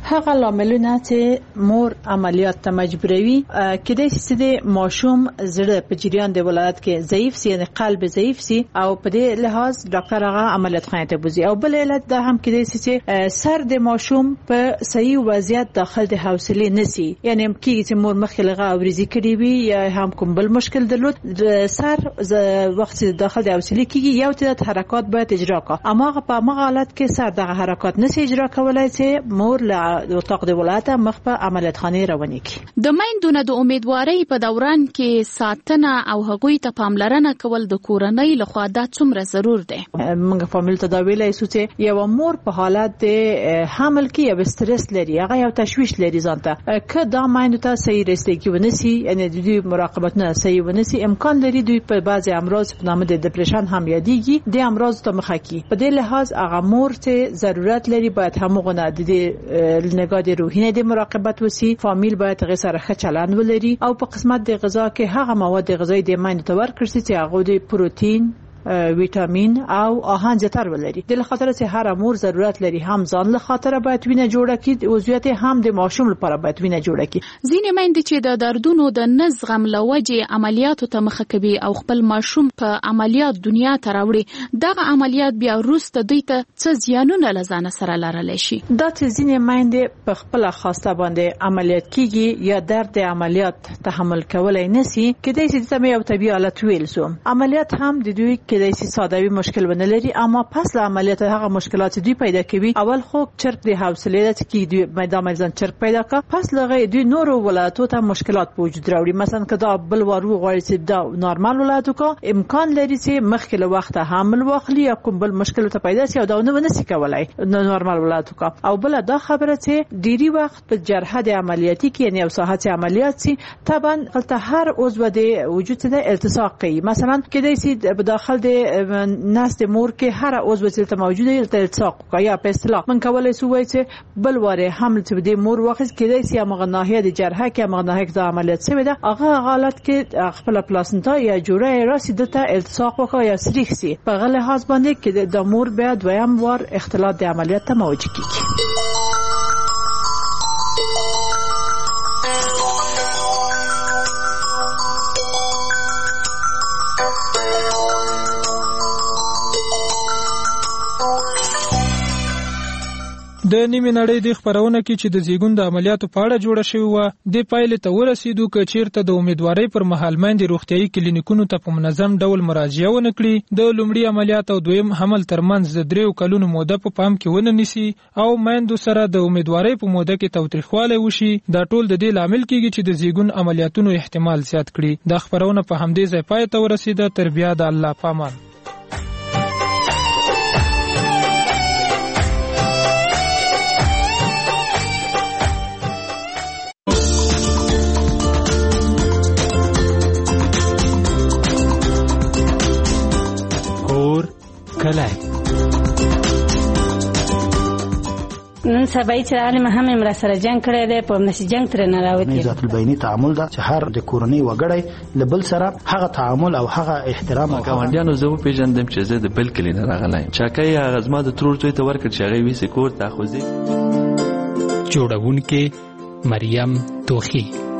هغه لاملونه چې مور عملیات ته مجبوروي کېدای شي د ماشوم زړه په جریان د ولادت کې ضعیف سي، یعنی قلب ضعیف سي، او په دې لحاظ ډاکټر هغه عملیات خانه ته بوزي. او بل علت دا هم کېدای شي چې سر د ماشوم په صحیح وضعیت داخل د حوصله نسی، یعنی کېږي چې مور مخکې لغه اوریزي کړی وي یا هم کوم بل مشکل درلود، سر وخت داخل د حوصله کېږي یو تعداد حرکات باید اجرا کړي، اما په هغه حالت کې سر دغه حرکات نسی اجرا کولای چې مور له د اتاق د ولادت مخ په عملیات خانه روانه کی. د میندونو د امیدوارۍ په دوران کې ساتنه او هغوی ته پاملرنه کول د کورنۍ لخوا د څومره ضرور دی. موږ فامیل تداوی لای سو چې یو مور په حالت د حمل کې یو استرس لري، هغه یو تشویش لري ځانته، که دا میندو ته صحیح رسیدګي ونسی، یعنی د دوی مراقبتونه صحیح ونسی، امکان لري دوی په بعضی امراض په نامه د دپریشن هم یادېږي، د امراض ته مخه کی. په دې لحاظ هغه مور چې ضرورت لري باید همغه د نگاه د روحي د مراقبت وسی، فامیل باید غیر سره ښه چلند ولري، او په قسمت د غذا کې هغه مواد غذایی د میندو ته ورکړي چې هغه د پروتین، ویټامین او آهن زیاتر ولري. د خاطر چې هر مور ضرورت لري هم ځان له خاطر باید وینه جوړه کړي، وضعیت هم د ماشوم لپاره باید وینه جوړه کړي. ځینې میندې چې د دردونو د نزغم لوجې عملیاتو ته مخه کوي او خپل ماشوم په عملیات دنیا ته راوړي، دغه عملیات بیا وروسته دوی ته څه زیانونه له ځانه سره لرلی شي. دا چې ځینې میندې په خپل خواسته باندې عملیات کیږي یا درد عملیات تحمل کولای نسی، کېدای شي چې یو طبيعي حالت ویل سو. عملیات هم د دوی کېدای شي سادهوي مشکل ونه لري، اما پس له عملیات هغه مشکلات دوی پیدا کوي. اول خو چرک د حوصله د چې دوی میدان میدان چرک پیدا کا، پس لغه دوی نور ولادتو ته مشکلات په وجود راوړي. مثلا کدا بل ورو غواړي چې دا نورمال ولادتو کا امکان لري چې مخکې له وخت حمل واخلي یا کوم بل مشکل ته پیدا شي او دا نه ونسی کولای نورمال ولادتو کا. او بل دا خبره چې ډيري وخت په جرحه د عملیاتي کې یعنی او ساحت عملیات سي طبعا غلطه هر عضو د وجود ته التصاق کوي. مثلا کېدای شي په داخل د ناس د مور کې هر عضو چې موجوده التصاق کوي، یا په اصطلاح من کولای سو وای چې بل واره حمل چې د مور وخت کېدای شي هغه ناحیه د جرحه کې هغه ناحیه د عملیات سوي ده، هغه حالت کې خپل پلاسنتا یا جوړه راسیدته التصاق وکړي یا سریخ سي. په غل لحاظ باندې کې د مور بیا دویم وار اختلاط د عملیات ته مواجه کیږي. د نیمه نړۍ د خبرونه کې چې د زیګون د عملیاتو په اړه جوړه شوی و، د پایلې ته ورسېدو چې چیرته د امیدوارۍ پر مهال مېندې روغتيایي کلینیکونو ته په منظم ډول مراجعه ونه کړي، د لومړي عملیات او دویم حمل ترمنځ د دریو کلونو موده په پام کې ونه نیسي او مېندو سره د امیدوارۍ په موده کې توتریخوالی وشي، دا ټول د دې لامل کیږي چې د زیګون عملیاتونو احتمال زیات کړي. دا خبرونه په همدې ځای پای ته ورسېده. تر بیا د الله پامان. نن سبا چې عالم هم امر سره جنگ کړی دی، په نشي جنگ تر نه راوتی. ذات البینی تعامل دا چې هر د کورنۍ وګړی لبل سره هغه تعامل او هغه احترام او ګاونډیانو زه پیژندم چې زه د بل کلی نه راغلایم. چاکای هغه زما د ترور ته ورکړ چې هغه وی سکور تاخوزي. جوړونکې مریم توخی.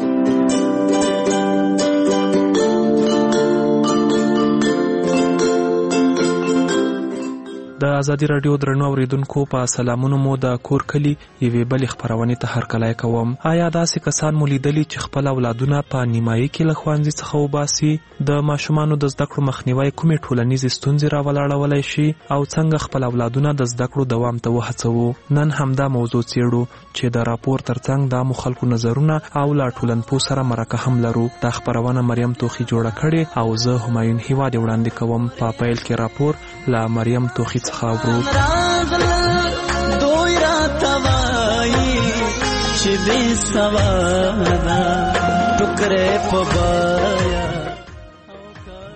د ازادي رادیو درنو اوریدونکو په سلامونو مو د کور کلی یوې بلې خبرونه ته هرکلی کوم. آیا داسې کسان مو لیدلي چې خپل اولادونه په نیمایي کې له ښوونځي څخه وباسي؟ د ماشومانو د زده کړو مخنیوی کومې ټولنیزې ستونزې راولاړولی شي او څنګه خپل اولادونه د زده کړو دوام ته وهڅوو؟ نن همدا موضوع څیړو چې د راپور ترڅنګ د عامو خلکو نظرونه او لا ټولنپوه سره مرکه هم لرو. دا خبرونه مریم توخی جوړه کړې او زه همایون هیواد وړاندې کوم. په پیل کې راپور له مریم توخی څخه اورو. دوی راتوایی چې دې سوادا ټکرې په بایا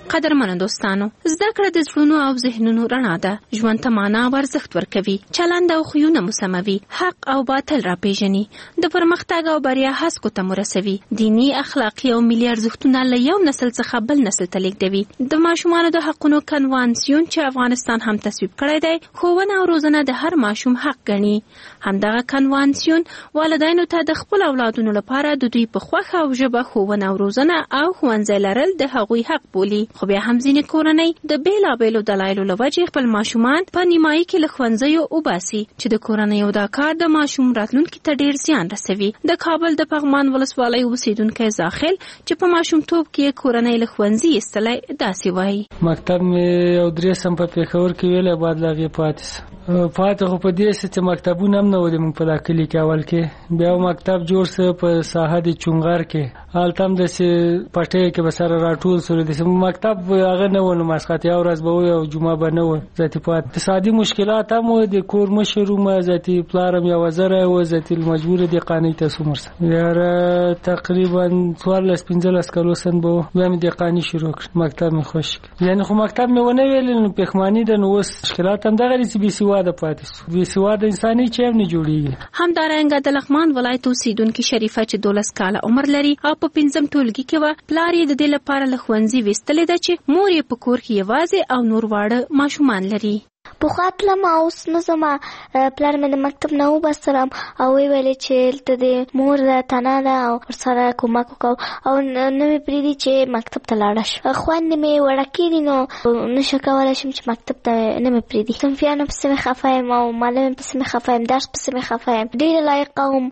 قدرمنو دوستانو، زده کړه د زړونو او ذهنونو رڼا ده. ژوند ته معنا او ارزښت ورکوي. چلند او خویونه مو سموي. حق او باطل راپېژني. د پرمختګ او بریا هڅو ته مو رسوي. دینی، اخلاقی او ملي ارزښتونه له یو نسل څخه بل نسل ته لیږدوي. د ماشومانو د حقونو کنوانسیون چې افغانستان هم تصویب کړی دی، ښوونه او روزنه د هر ماشوم حق ګڼي. همدغه کنوانسیون والدینو ته د خپل اولادونو لپاره د دوی په خوښه او ژبه ښوونه او روزنه او ښوونځی لرل د هغوی حق بولي. خو بیا هم ځینې کورنۍ د بېلابېلو دلایلو له وجې خپل ماشومان په نیمایي کې له ښوونځیو وباسي، چې د کورنیو دا کار د ماشوم راتلونکي ته ډېر زیان رسوي. د کابل د پغمان ولسوالۍ اوسېدونکی زاخل چې په ماشومتوب کې کورنۍ له ښوونځي ایستلی، داسې وایي: مکتب مې یو درې سم په پېښور کې ویلی، بعد له هغې پاتې سه پاتې خو په دې چې مکتبونه هم نه و د موږ په دا کلي کې اول کې. بیا مکتب جوړ سه په ساحه د چونغر کې، هلته هم داسې پټۍ کې به سره راټول سولو. داسې مکتب هغه نه و، نو ماسخط یو ورځ به وي او جمعه به نه وه. ذاتي پاتې اقتصادي مشکلات هم و، د کور مشر وم، ذاتي پلار هم یوه زره و، ذاتي مجبور دی قانع ته سوم ورسره. یاره تقریبا څوارلس پنځلس کلو سن به و، بیا مې د قانع شروع کړ. مکتب مې خوښ کړ. یعنې خو مکتب مې ونه ویل، نو پښیماني ده. نو اوس مشکلات هم دغه دي چې بې سواده پاتې سو. بې سواده انساني چې هم نه جوړېږي. همدارنګه د لغمان ولایت اوسېدونکې شریفه چې دولس کاله عمر لري او په پنځم ټولګي کې وه، پلار یې د دې لپاره له ښوونځي ویستلی ده چې مور یې په کور کې یوازې او نور واړه ماشومان لري. پخوا تلم او اوس نه ځم. پلار مې د مکتب نه وبستلم او ویې ویلې چې هلته د مور تنه ده او ورسره کومک وکړو او نه مې پرېږدي چې مکتب ته لاړه شم. خویندې مې وړکې دي، نو نشه کولی شم چې مکتب ته نه مې پرېږدي. صنفیانو پسې مې خفه یم او معلم پسې مې خفه یم، درس پسې مې خفه یم. ډېره لایقه وم،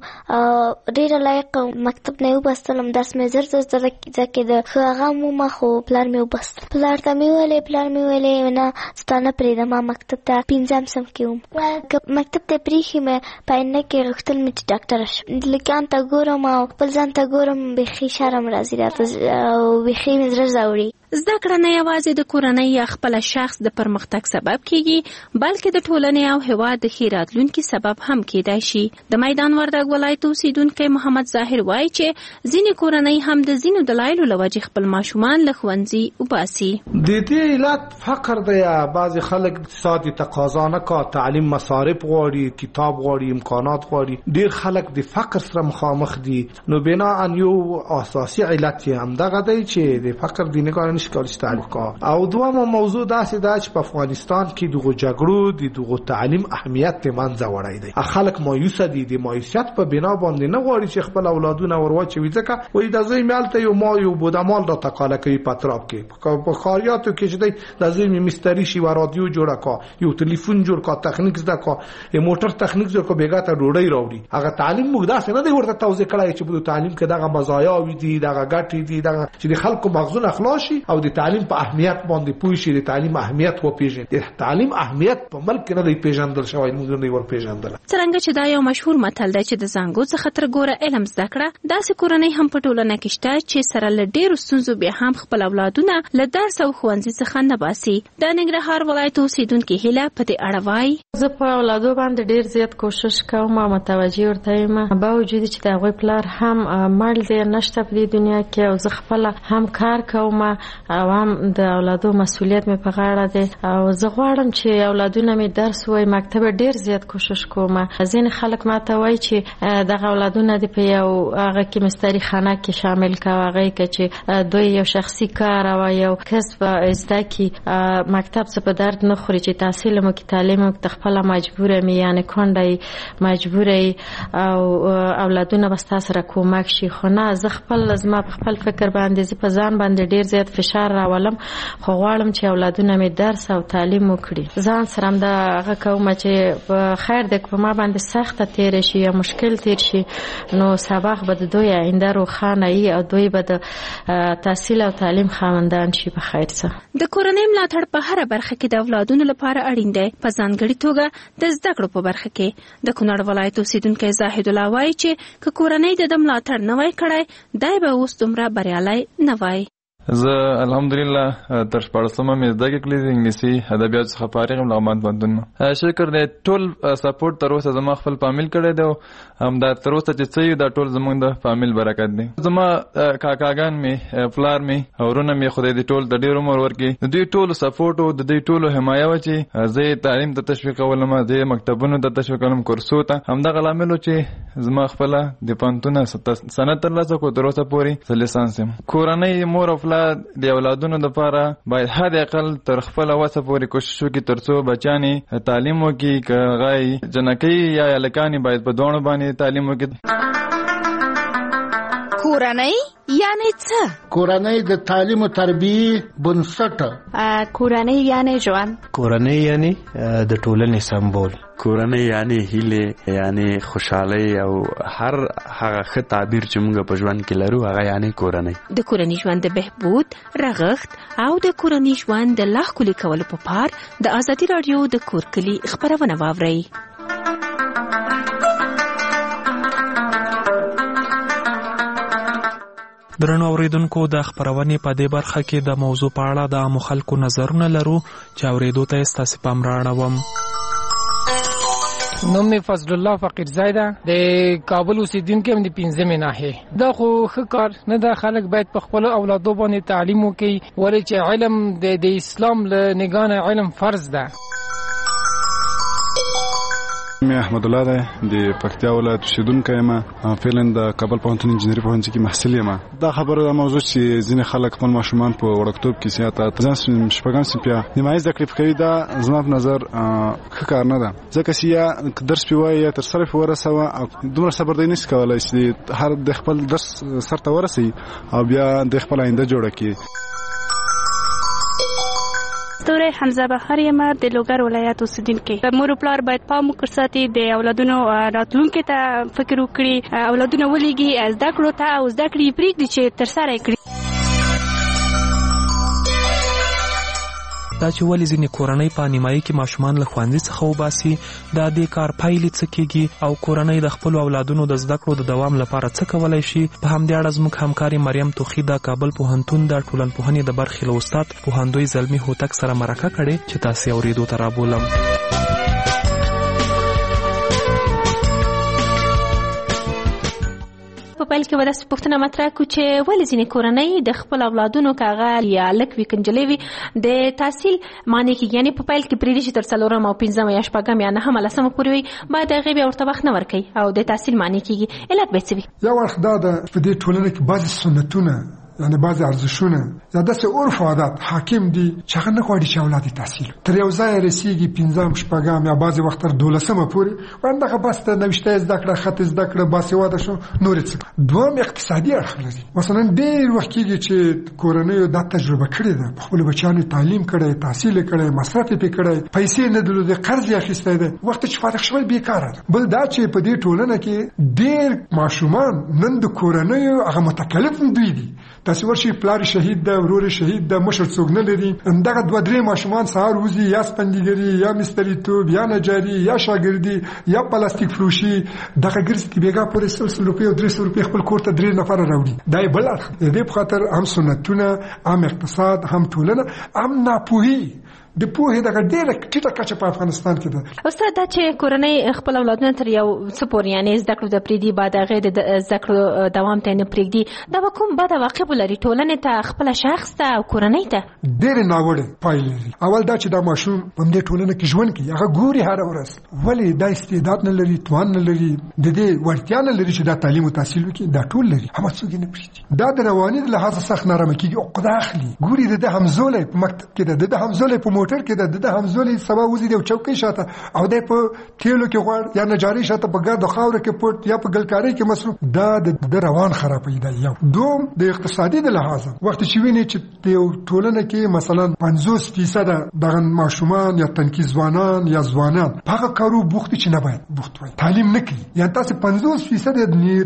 ډېره لایقه وم. مکتب نه یې وبستلم، درس مې زر زر زر زده کېده. ښه هغه هم ومه، خو پلار مې وبستل. پلار ته مې ویلې پلار مې ویلې نه ستا نه پرېږدم مکتب ته. پنځم سم کې وم، که مکتب ته پرېښي مې په آینده کې غوښتل مې چې ډاکټره شم. لکیان ته ګورم او خپل ځان ته ګورم، بیخي شرم راځي راته او بیخي مې زړه ځاوړي. زده کړه نه یوازې د کورنۍ یا خپل شخص د پرمختګ سبب کیږي، بلکې د ټولنې او هېواد د ښې راتلونکي سبب هم کیدای شي. د میدان وردګ ولایت اوسېدونکی محمد ظاهر وایي چې ځینې کورنۍ هم د ځینو دلایلو له وجې خپل ماشومان له ښوونځي وباسي. د دې علت فقر دی. بعضې خلک اقتصادي تقاضا نه کا، تعلیم مصارف غواړي، کتاب غواړي، امکانات غواړي. ډېر خلک د فقر سره مخامخ دي. نو بناء یو اساسي علت یې همدغه دی چې د فقر د نګاه نشي کولی تعریف کوه. او دومره موضوع داسې ده چې په افغانستان کې دغه جګړو د دغه تعلیم اهمیت ته منځه وړی دی. خلک مایوسه دي، د مایوسیت په بنا باندې نه غواړي چې خپل اولادونه ورواچوي، ځکه وایي د زوی مې هلته یو ما یو بودمال را تقاله کوي په اطراف کې. په ښاریاتو کې چې دی د زوی مې مستري شي و رادیو جوړه کا، یو تلیفون جوړ کا، تخنیک زده کا، یو موټر تخنیک جوړ کا، بیګا ته ډوډۍ راوړي. هغه تعلیم موږ داسې نه دی ورته توضیح کړی چې په تعلیم کې دغه مزایاوې دي، دغه ګټې دي، دغه چې د خلکو مغزونه خلاص شي او د تعلیم په اهمیت باندې پوه شي. د تعلیم اهمیت وپېژني. د تعلیم اهمیت په ملک کې نه دی پېژندل شوی، موږ نه ور پېژندل. څرنګه چې دا یو مشهور متل دی چې د زانګو څخه تر ګوره علم زده کړه، داسې کورنۍ هم په ټولنه کې شته چې سره له ډېرو ستونزو بیا هم خپل اولادونه له درس او ښوونځي څخه نه باسي. د ننګرهار ولایت اوسېدونکې هیله په دې اړه وایي: زه په اولادو باندې ډېر زیات کوشش کوم او متوجه ورته یم، باوجود چې د هغوی پلار هم مړ دی، نشته په دې دنیا کې، او زه خپله هم کار کوم او هم د اولادو مسؤلیت مې په غاړه دی. او زه غواړم چې اولادونه مې درس وایي. مکتب ډېر زیات کوشش کوم. ځینې خلک ماته وایي چې دغه اولادونه دې په یو هغه کې مستري خانه کې شامل کوه، هغې کې چې دوی یو شخصي کار او یو کسب زده کړي. مکتب څه په درد نه خوري چې تحصیل مو کې تعلیم مو کې خپله مجبوره مې، یعنې کونډه مجبوره او اولادونه به ستا سره کومک شي. خو نه، زه خپل زما په خپل فکر باندې زه په ځان باندې ډېر زیات فشار راولم، خو غواړم چې اولادونه مې درس او تعلیم وکړي. ځان سره هم دا هغه کوم چې خیر دی که په ما باندې سخته تېره شي یا مشکل تېر شي، نو سبق به د دوی آینده روښانه وي او دوی به د تحصیل او تعلیم خاوندان شي په خیر سره. د کورنۍ ملاتړ په هره برخه کې د اولادونو لپاره اړین دی، په ځانګړي توګه د زده کړو په برخه کې. د کونړ ولایت اوسېدونکی زاهد الله وایي چې که کورنۍ د ده ملاتړ نه وای کړی، دی به اوس دومره بریالی نه وای. زه الحمدلله تر شپاړسمه مې زده کړې دي انګلیسي ادبیات څخه فارغ یم لغمان پوهنتون نه. شکر دی ټول سپورټ تر اوسه زما خپل فامیل کړی دی او همدا تر اوسه چې څه دا ټول زموږ د فامیل برکت دی. زما کاکاګان مې پلار مې ورونه مې خدای دې ټول د ډېر عمر ورکړي د دوی ټولو سپورټ او د دوی ټولو حمایه وه چې زه یې تعلیم ته تشویقولم زه یې مکتبونو ته تشویقولم کورسو ته. همدغه لامل و چې زما خپله د پوهنتونه سند ترلاسه کړو تر اوسه پورې زه لیسانس یم. کورنۍ مور او پلار د اولادونو دپاره باید حد اقل تر خپله وسه پورې کوشش وکړي تر څو بچیان یې تعلیم وکړي که هغه یې جنکۍ یا هلکان یې باید په دواړو باندې تعلیم وکړي. کورنۍ یعنی څه؟ کورنۍ د تعلیم او تربیې بنسټ. کورنۍ یعنی ژوند. کورنۍ یعنی د ټولنې سمبول. کورنۍ یعنی هیله یعنی خوشحالي او هر هغه ښه تعبیر چې موږ په ژوند کې لرو هغه یعنی کورنۍ. د کورنۍ ژوند د بهبود رغښت او د کورنۍ ژوند د لا ښکلي کولو په پار د ازادي راډیو د کور کلي خپرونه واورئ. درنو اوریدونکو د خپرونې په دې برخه کې د موضوع په اړه د عامو خلکو نظرونه لرو چې اوریدو ته یې ستاسې پام رااړوم. نوم مې فضل الله فقیرزی ده د کابل اوسیدونکی یم د پنځمې ناحیې. دا خو ښه کار نه ده. خلک باید په خپلو اولادو باندې تعلیم وکړي ولې چې علم د د اسلام له نګاه نه علم فرض ده. مې احمد الله ده د پکتیا ولایت اوسیدونکی یم. فعلا د کابل پوهنتون انجینري پوهنځي کې محصل یم. دا خبره دا موضوع چې ځینې خلک خپل ماشومان په وړکتوب کې سیاته ځان شپږم صنف یا نیمایي زده کړې کوي دا زما په نظر ښه کار نه ده ځکه چې یا درس پې وایي یا تر سره پې ورسوه او دومره صبر دی نشي کولی چې هر د خپل درس سر ته ورسوي او بیا د خپل آینده جوړه کړي. ستوری حمزه بخار یم د لوګر ولایت اوسیدونکی. مور او پلار باید پام وکړي ساتي د اولادونو راتلونکي ته فکر وکړي اولادونه ولېږي زده کړو ته او زده کړې یې پرېږدي چې ترسره یې کړي. دا چې ولې ځینې کورنۍ په نیمایي کې ماشومان له ښوونځي څخه وباسي دا د کار پایلې څه کیږي او کورنۍ د خپلو اولادونو د زده کړو د دوام لپاره څه کولی شي. په همدې اړه زموږ همکارې مریم توخي د کابل پوهنتون د ټولنپوهنې د برخې له استاد پوهندوی زلمي هوتک سره مرکه کړې چې تاسې اورېدو ته رابولم. په پیل کې وداسې پوښتنه مطرح کړو چې ولې ځینې کورنۍ د خپل اولادونو که هغه یا هلک وي که نجلۍ وي د تحصیل مانع کېږي. یعنې په پیل کې پرېږدي چې تر څلورم او پنځم یا شپږم یا نهم لسمه پورې وي باید هغې بیا ورته وخت نه ورکوي او د تحصیل مانع کېږي. علت به څه وي؟ یو اړخ دا ده په دې ټولنه کې بعضې سنتونه یعنی بعضې ارزښونه یا داسې عرف عادات حاکم دي چې هغه نه غواړي چې اولاد یې تحصیل تر یو ځایه رسېږي پنځم شپږم یا بعضې وخت تر دولسمه پورې وایي دغه بس ته نوشته یې زده کړه خط یې زده کړه باسواده شو نور یې څه. دوهم اقتصادي اړخ لري. مثلا ډېر وخت کېږي چې کورنیو دا تجربه کړې ده په خپلو بچیانو تعلیم کړی تحصیل یې کړی مصرف یې پرې کړی پیسې نه درلودې قرض یې اخیستی دی وخت چې فارغ شوی بېکاره ده. بل دا چې په دې ټولنه کې ډېر ماشومان نن د کورنیو هغه متکلف دوی دي. تاسې ورشئ پلار شهید ده ورور شهید ده مشر څوک نه لري همدغه دوه درې ماشومان سهار وځي یا سپندګري یا مستریتوب یا نجاري یا شاګردي یا پلاستیک فروشي دغه ګرځي چې بیګا پورې سل سل روپۍ او درې سل روپۍ خپل کور ته درې نفره راوړي. دا یې بل اړخ د دې په خاطر هم سنتونه هم اقتصاد هم ټولنه هم ناپوهي د پوهې دغه ډېره ټیټه کچه په افغانستان کې ده. استاد دا چې کورنۍ خپل اولادونه تر یو څه پورې یعنې زده کړو ته پرېږدي بعد هغې د زده کړو دوام ته یې نه پرېږدي دا به کوم بد عواقب ولري ټولنې ته خپله شخص ته او کورنۍ ته؟ ډېرې ناوړې پایلې لري. اول دا چې دا ماشوم په همدې ټولنه کې ژوند کوي هغه ګوري هره ورځ ولې دا استعداد نه لري توان نه لري د دې وړتیا نه لري چې دا تعلیم او تحصیل وکړي دا ټول لري هغه څوک یې نه پرېږدي. دا د رواني د لحاظه سخت نارامه کېږي عقده اخلي ګوري د ده همزولی په مکتب کې ده د ده همزولی په موټر کې ده د ده همزولی سبا وځي د چوکۍ شاته او دی په تیلو کې غواړ یا نجاري شاته په ګرد خاوره کې پټ یا په ګلکارۍ کې مصروف دا د روان خرابوي. دا یو. دوم د اقتصادي د لحاظه وخت چې ویني چې د یو ټولنه کې مثلا پنځوس فیصده دغه ماشومان یا تنکي ځوانان یا ځوانان په هغه کارو بوخت چې نه باید بوخت وي تعلیم نه کوي یا تاسو پنځوس فیصده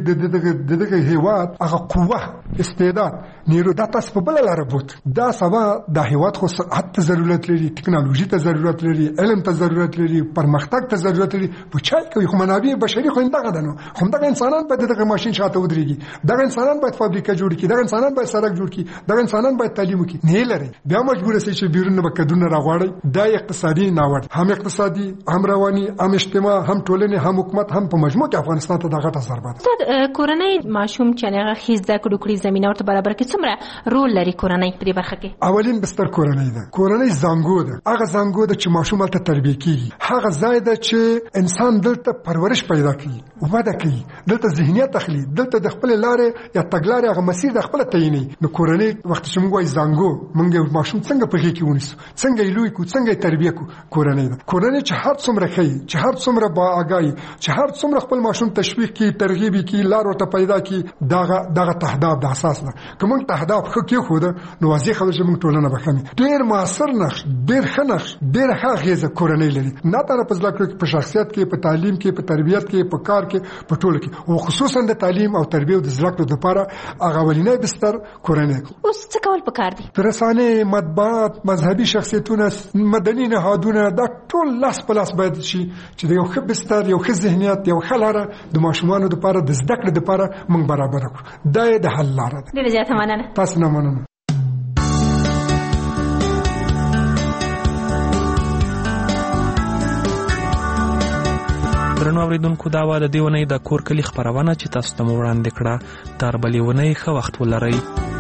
د دغه هیواد هغه قوه استعداد نیرو دا تاسو په بل لاره بوت دا سبا د هیواد خو صحت ضرورت لري ټکنالوژي ته ضرورت لري، علم ته ضرورت لري، پرمختګ ته ضرورت لري، په چا کوي خو منابع بشري خو دغه دنو خو دغه انسانان په دغه ماشين شاته ودرېږي، دغه انسانان باید فابریکه جوړ کړي، دغه انسانان باید سړک جوړ کړي، دغه انسانان باید تعلیم وکړي، نه لري بیا مجبور شي چې بیرون به کډونه راغواړي. دا اقتصادي ناوړ هم اقتصادي هم رواني هم اجتماع هم ټولنه هم حکومت هم په مجموع کې افغانستان ته دغه ضربه ده. استاد کورنۍ ماشوم چې هغه هیڅ د کډو کړي زمينه ورته برابر کې څومره رول لري کورنۍ په برخه کې؟ اولین بستر کورنۍ ده. کورنۍ زنګو ده، هغه زنګو ده چې ماشوم ته تربیه کیږي، هغه ځای ده چې انسان دلته پرورش پیدا کوي، وده کوي، دلته ذهنیت اخلي، دلته د خپل لارې یا تګلارې هغه مسیر د خپل تعیني. نو کورنۍ وخت چې موږ وایي زنګو، موږ ماشوم څنګه په کې ونیسو، څنګه یې لوی کو، څنګه یې تربیه کو، کورنۍ ده. کورنۍ چې هر څومره کوي، چې هر څومره با آگاهي، چې هر څومره خپل ماشوم تشویق کی، ترغیب کی، لار ورته پیدا کی، دغه دغه تهداب د اساس ده. کوم تهداب خو کې خو ده نو واضح خبره چې موږ ټولنه بخمي. ډیر موثر نقش، ډیر ښه نقش، ډیر ښه غیزه کورنۍ لري، نه تر په ځل کې په شخصیت کې، په تعلیم کې، په تربیت کې، په کار کې، په ټولو کې، او خصوصا د تعلیم او تربیه او د زده کړو لپاره هغه ولینې بستر کورنۍ. اوس څه کول پکار دي؟ رسانه، مطبوعات، مذهبي شخصیتونه، مدني نهادونه دا ټول لاس په لاس باید شي چې یو ښه بستر، یو ښه ذهنیت، یو ښه لاره د ماشومانو لپاره د زده کړې لپاره موږ برابر کړو. دا د حل لاره ده. ډیره زیاته مننه. تاسو نه مننه. درنو اوریدونکو، دا و د دې ونې د کور کلي خپرونه چې تاسو ته مو وړاندې کړه. تر بلې ونې ښه وخت ولرئ.